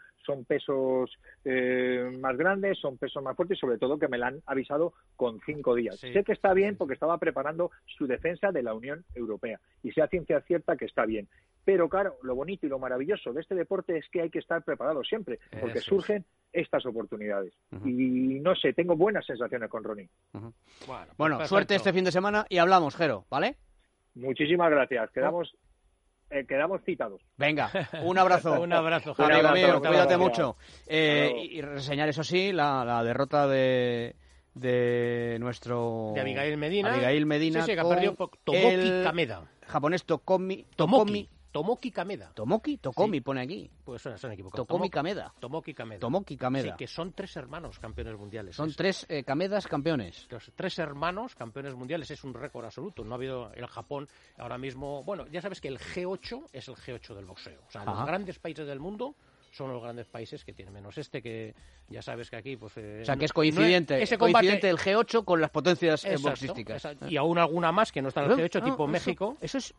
pesos más grandes, son pesos más fuertes y sobre todo que me la han avisado con 5 días. Sí. Sé que está bien porque estaba preparando su defensa de la Unión Europea y sea ciencia cierta que está bien. Pero claro, lo bonito y lo maravilloso de este deporte es que hay que estar preparado siempre porque surgen estas oportunidades. Y no sé, tengo buenas sensaciones con Ronnie. Bueno, suerte este fin de semana y hablamos, Jero, ¿vale? Muchísimas gracias. Quedamos citados. Venga, un abrazo. Un abrazo, amigo mío, cuídate mucho. Y reseñar, eso sí, la derrota de nuestro... De Abigail Medina. Sí, que ha perdido Tomoki Kameda. Japonés Tomoki Kameda. Tokomi pone aquí. Pues se han equivocado. Tomoki Kameda. Sí, que son 3 hermanos campeones mundiales. Son 3 Kamedas campeones. Los 3 hermanos campeones mundiales es un récord absoluto. No ha habido el Japón ahora mismo... Bueno, ya sabes que el G8 es el G8 del boxeo. O sea, los grandes países del mundo son los grandes países que tienen menos que ya sabes que aquí pues o sea que es coincidente coincidente el G8 con las potencias boxísticas. Y aún alguna más que no está en el G8 tipo México. Eso es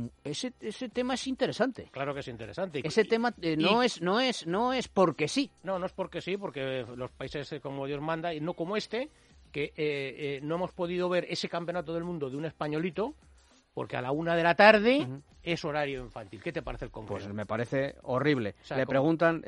ese tema es interesante. Claro que es interesante. Ese tema no es porque sí. No es porque sí, porque los países como Dios manda y no como que no hemos podido ver ese campeonato del mundo de un españolito porque a la 1 de la tarde es horario infantil. ¿Qué te parece el Congreso? Pues me parece horrible. O sea, le preguntan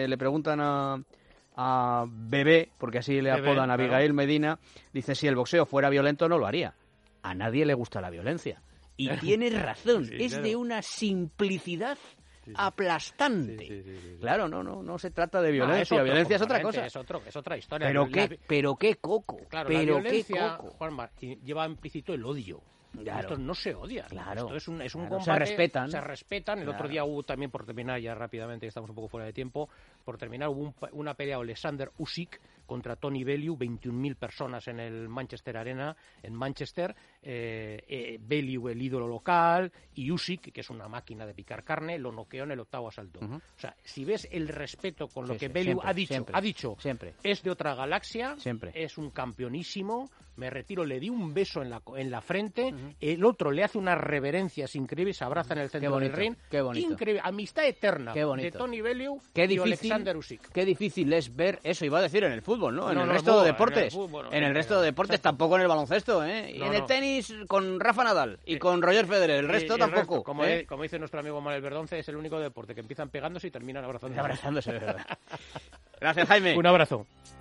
a Bebé, porque así le apodan a Abigail Medina, dice, si el boxeo fuera violento no lo haría. A nadie le gusta la violencia. Y tienes razón, es de una simplicidad aplastante. Claro, no se trata de violencia, violencia es otra cosa. Es otra historia. Pero qué coco. Claro, la violencia, Juanma, lleva implícito el odio. Claro. Esto no se odia. Claro. Esto es un claro. combate. Se respetan. El otro día hubo también, por terminar ya rápidamente, estamos un poco fuera de tiempo, por terminar hubo una pelea Alexander Usyk contra Tony Bellew, 21.000 personas en el Manchester Arena, en Manchester. Bellew, el ídolo local, y Usyk, que es una máquina de picar carne, lo noqueó en el 8º asalto. O sea, si ves el respeto con lo que Bellew ha dicho, siempre. Es de otra galaxia, siempre. Es un campeonísimo, me retiro, le di un beso en la frente, el otro le hace unas reverencias increíbles, se abraza en el centro del ring. Qué bonito. Increíble, amistad eterna de Tony Bellew y Alexander Usyk. Qué difícil es ver eso, iba a decir en el fútbol. fútbol, ¿no? En No, el no, resto de en el deportes. fútbol, En el resto de deportes, tampoco en el baloncesto, ¿eh? Y No, en el no. tenis con Rafa Nadal y con Roger Federer. El resto Y tampoco. como, ¿eh? como dice nuestro amigo Manuel Verdonce, es el único deporte que empiezan pegándose y terminan abrazándose. Abrazándose, de verdad. Gracias, Jaime. Un abrazo.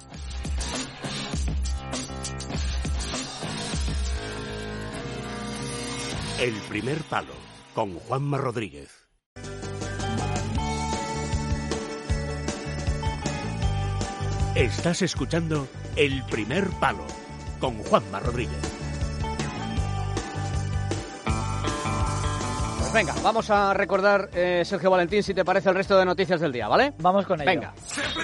El primer palo, con Juanma Rodríguez. Estás escuchando El primer palo, con Juanma Rodríguez. Pues venga, vamos a recordar, Sergio Valentín, si te parece, el resto de noticias del día, ¿vale? Vamos con ello. Venga.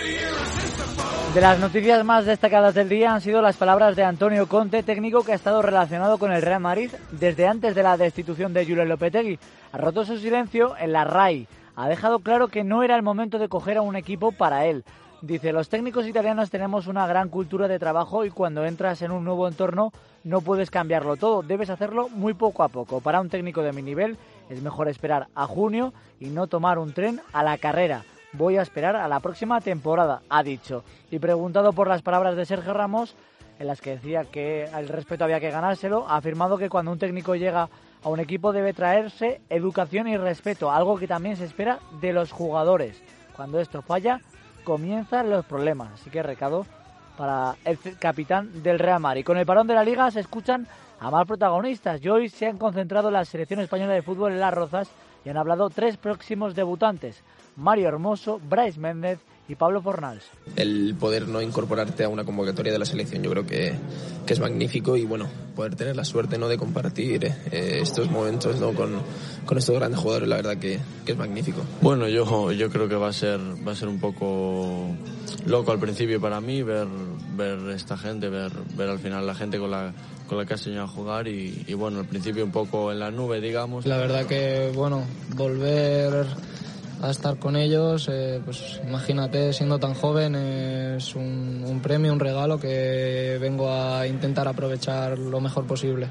De las noticias más destacadas del día han sido las palabras de Antonio Conte, técnico que ha estado relacionado con el Real Madrid desde antes de la destitución de Julen Lopetegui. Ha roto su silencio en la RAI. Ha dejado claro que no era el momento de coger a un equipo para él. Dice, los técnicos italianos tenemos una gran cultura de trabajo y cuando entras en un nuevo entorno no puedes cambiarlo todo, debes hacerlo muy poco a poco. Para un técnico de mi nivel es mejor esperar a junio y no tomar un tren a la carrera. Voy a esperar a la próxima temporada, ha dicho. Y preguntado por las palabras de Sergio Ramos, en las que decía que el respeto había que ganárselo, ha afirmado que cuando un técnico llega a un equipo debe traerse educación y respeto, algo que también se espera de los jugadores. Cuando esto falla, comienzan los problemas. Así que recado para el capitán del Real Madrid. Con el parón de la Liga se escuchan a más protagonistas y hoy se han concentrado la selección española de fútbol en Las Rozas y han hablado 3 próximos debutantes: Mario Hermoso, Brais Méndez y Pablo Fornals. El poder no incorporarte a una convocatoria de la selección yo creo que es magnífico y bueno, poder tener la suerte no de compartir estos momentos ¿no? con estos grandes jugadores, la verdad que es magnífico. Bueno, yo creo que va a ser un poco loco al principio para mí ver esta gente, ver al final la gente con la que has soñado jugar y bueno, al principio un poco en la nube, digamos. La verdad que bueno, volver a estar con ellos, pues imagínate, siendo tan joven, es un premio, un regalo que vengo a intentar aprovechar lo mejor posible.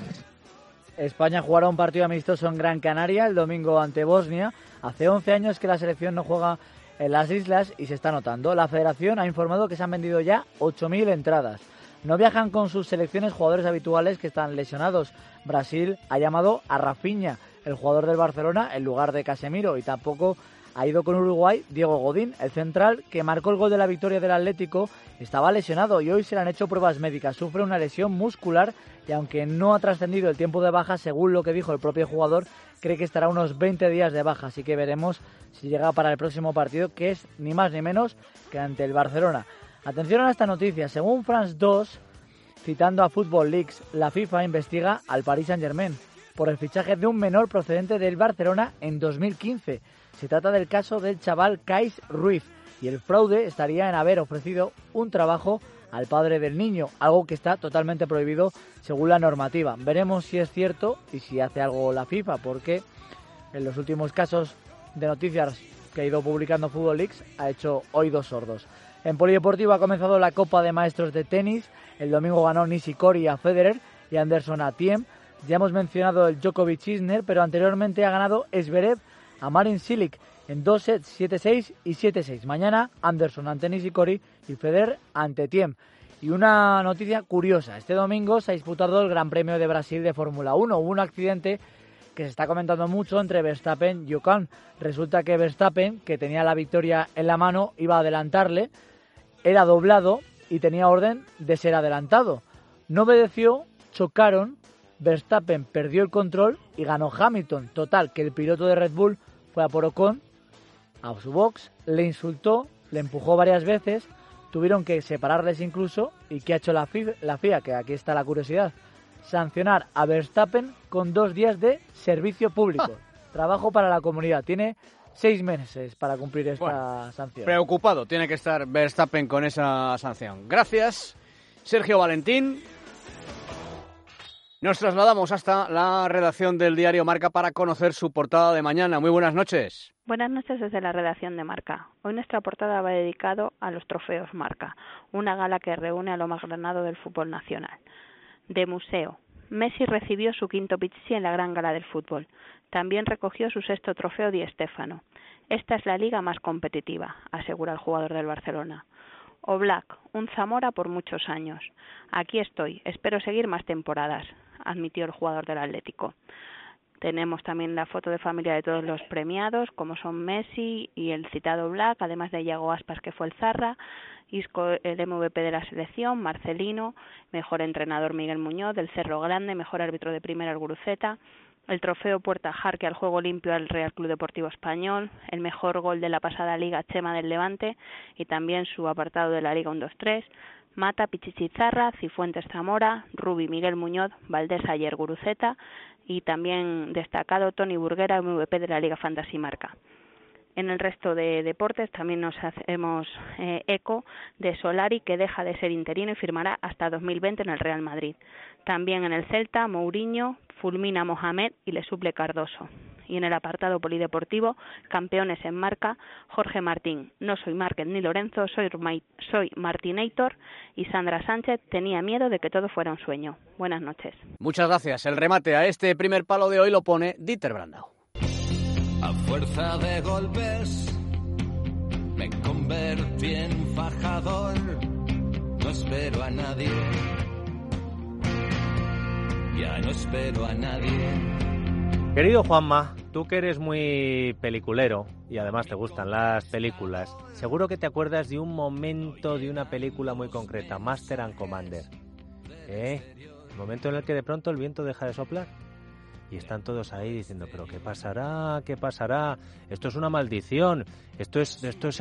España jugará un partido amistoso en Gran Canaria el domingo ante Bosnia. Hace 11 años que la selección no juega en las islas y se está notando. La federación ha informado que se han vendido ya 8.000 entradas. No viajan con sus selecciones jugadores habituales que están lesionados. Brasil ha llamado a Rafinha, el jugador del Barcelona, en lugar de Casemiro, y tampoco ha ido con Uruguay Diego Godín, el central que marcó el gol de la victoria del Atlético. Estaba lesionado y hoy se le han hecho pruebas médicas. Sufre una lesión muscular y aunque no ha trascendido el tiempo de baja, según lo que dijo el propio jugador, cree que estará unos 20 días de baja, así que veremos si llega para el próximo partido, que es ni más ni menos que ante el Barcelona. Atención a esta noticia, según France 2, citando a Football Leaks, la FIFA investiga al Paris Saint-Germain por el fichaje de un menor procedente del Barcelona en 2015. Se trata del caso del chaval Kais Ruiz y el fraude estaría en haber ofrecido un trabajo al padre del niño, algo que está totalmente prohibido según la normativa. Veremos si es cierto y si hace algo la FIFA, porque en los últimos casos de noticias que ha ido publicando Football Leaks ha hecho oídos sordos. En polideportivo ha comenzado la Copa de Maestros de Tenis. El domingo ganó Nishikori a Federer y Anderson a Thiem. Ya hemos mencionado el Djokovic-Isner, pero anteriormente ha ganado Zverev a Marin Cilic en 2 sets, 7-6 y 7-6. Mañana Anderson ante Nishikori y Federer ante Thiem. Y una noticia curiosa, este domingo se ha disputado el Gran Premio de Brasil de Fórmula 1. Hubo un accidente que se está comentando mucho entre Verstappen y Ocon. Resulta que Verstappen, que tenía la victoria en la mano, iba a adelantarle, era doblado y tenía orden de ser adelantado. No obedeció, chocaron, Verstappen perdió el control y ganó Hamilton. Total, que el piloto de Red Bull fue a por Ocon, a su box, le insultó, le empujó varias veces, tuvieron que separarles incluso. ¿Y qué ha hecho la FIA? Que aquí está la curiosidad. Sancionar a Verstappen con 2 días de servicio público. Trabajo para la comunidad. Tiene 6 meses para cumplir esta sanción. Preocupado tiene que estar Verstappen con esa sanción. Gracias, Sergio Valentín. Nos trasladamos hasta la redacción del diario Marca para conocer su portada de mañana. Muy buenas noches. Buenas noches desde la redacción de Marca. Hoy nuestra portada va dedicado a los trofeos Marca, una gala que reúne a lo más granado del fútbol nacional. De museo. Messi recibió su 5º Pichichi en la gran gala del fútbol. También recogió su 6º trofeo Di Stéfano. Esta es la liga más competitiva, asegura el jugador del Barcelona. Oblak, un Zamora por muchos años. Aquí estoy, espero seguir más temporadas, admitió el jugador del Atlético. Tenemos también la foto de familia de todos los premiados, como son Messi y el citado Oblak, además de Iago Aspas, que fue el Zarra, Isco, el MVP de la selección, Marcelino, mejor entrenador Miguel Muñoz, del Cerro Grande, mejor árbitro de primera el Guruceta, el trofeo Puerta Jarque al juego limpio al Real Club Deportivo Español, el mejor gol de la pasada Liga Chema del Levante y también su apartado de la Liga 1-2-3, Mata, Pichichi Zarra, Cifuentes Zamora, Rubi Miguel Muñoz, Valdés Ayer Guruceta y también destacado Toni Burguera, MVP de la Liga Fantasy Marca. En el resto de deportes también nos hacemos eco de Solari, que deja de ser interino y firmará hasta 2020 en el Real Madrid. También en el Celta, Mourinho fulmina a Mohamed y le suple Cardoso. Y en el apartado polideportivo, campeones en Marca, Jorge Martín, no soy Márquez ni Lorenzo, soy Martinator, y Sandra Sánchez, tenía miedo de que todo fuera un sueño. Buenas noches. Muchas gracias. El remate a este primer palo de hoy lo pone Dieter Brandau. A fuerza de golpes me convertí en fajador, no espero a nadie, ya no espero a nadie. Querido Juanma, tú que eres muy peliculero y además te gustan las películas, seguro que te acuerdas de un momento de una película muy concreta, Master and Commander. El momento en el que de pronto el viento deja de soplar. Y están todos ahí diciendo, pero ¿qué pasará? ¿Qué pasará? Esto es una maldición. Esto es.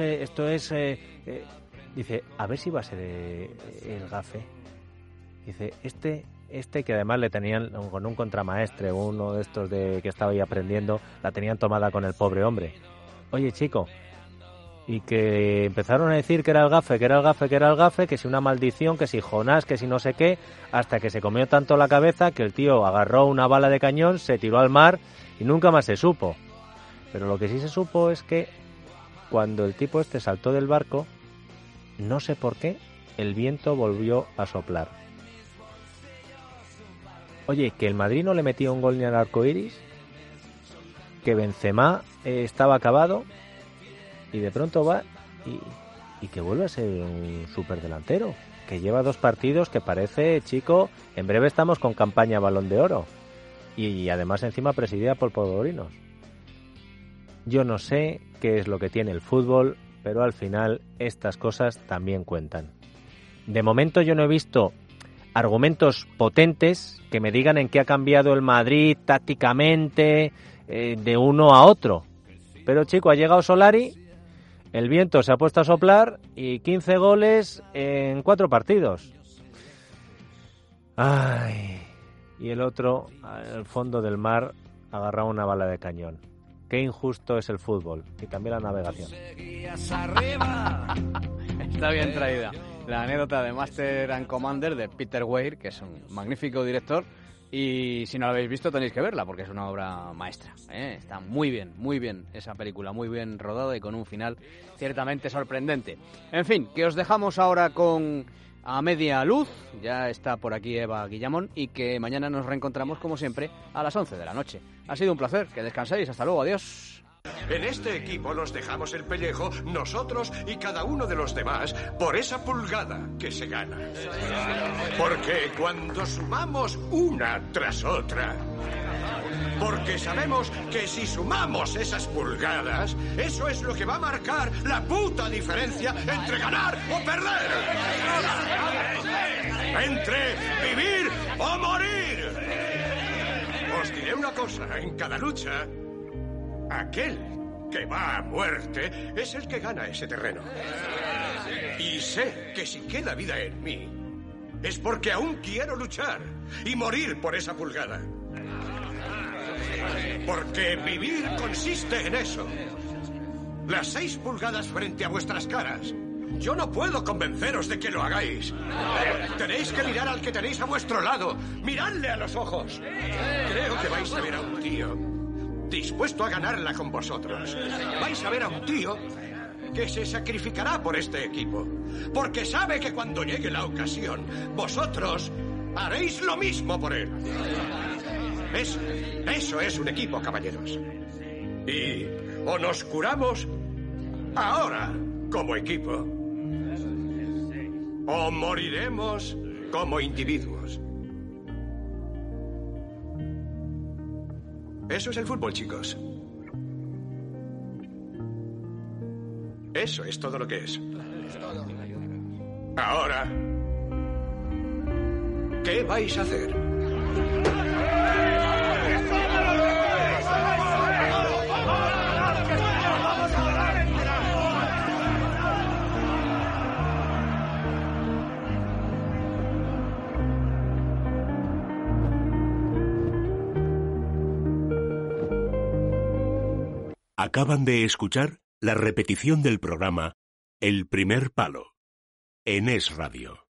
Dice, a ver si va a ser el gafe. Dice, este que además le tenían con un contramaestre, uno de estos que estaba ahí aprendiendo, la tenían tomada con el pobre hombre. Oye, chico, y que empezaron a decir que era el gafe, que si una maldición, que si Jonás, que si no sé qué, hasta que se comió tanto la cabeza que el tío agarró una bala de cañón, se tiró al mar y nunca más se supo. Pero lo que sí se supo es que cuando el tipo este saltó del barco, no sé por qué, el viento volvió a soplar. Oye, que el Madrid no le metía un gol ni al arco iris, que Benzema estaba acabado, y de pronto va y que vuelve a ser un superdelantero, que lleva 2 partidos, que parece, chico, en breve estamos con campaña Balón de Oro, y además encima presidida por podorinos. Yo no sé qué es lo que tiene el fútbol, pero al final estas cosas también cuentan. De momento yo no he visto argumentos potentes que me digan en qué ha cambiado el Madrid tácticamente de uno a otro. Pero chico, ha llegado Solari, el viento se ha puesto a soplar y 15 goles en 4 partidos. Ay, y el otro, al fondo del mar, agarraba una bala de cañón. Qué injusto es el fútbol y también la navegación. Está bien traída la anécdota de Master and Commander de Peter Weir, que es un magnífico director, y si no la habéis visto tenéis que verla porque es una obra maestra, Está muy bien esa película, muy bien rodada y con un final ciertamente sorprendente. En fin, que os dejamos ahora con A Media Luz, ya está por aquí Eva Guillamón, y que mañana nos reencontramos como siempre a las 11 de la noche. Ha sido un placer, que descanséis, hasta luego, adiós. En este equipo nos dejamos el pellejo, nosotros y cada uno de los demás, por esa pulgada que se gana. Porque cuando sumamos una tras otra, porque sabemos que si sumamos esas pulgadas, eso es lo que va a marcar la puta diferencia entre ganar o perder. Entre vivir o morir. Os diré una cosa, en cada lucha, aquel que va a muerte es el que gana ese terreno. Y sé que si queda vida en mí, es porque aún quiero luchar y morir por esa pulgada. Porque vivir consiste en eso. Las 6 pulgadas frente a vuestras caras. Yo no puedo convenceros de que lo hagáis. Tenéis que mirar al que tenéis a vuestro lado. Miradle a los ojos. Creo que vais a ver a un tío dispuesto a ganarla con vosotros. Vais a ver a un tío que se sacrificará por este equipo. Porque sabe que cuando llegue la ocasión, vosotros haréis lo mismo por él. Eso es un equipo, caballeros. Y o nos curamos ahora como equipo, o moriremos como individuos. Eso es el fútbol, chicos. Eso es todo lo que es. Ahora, ¿qué vais a hacer? Acaban de escuchar la repetición del programa El primer palo en Es Radio.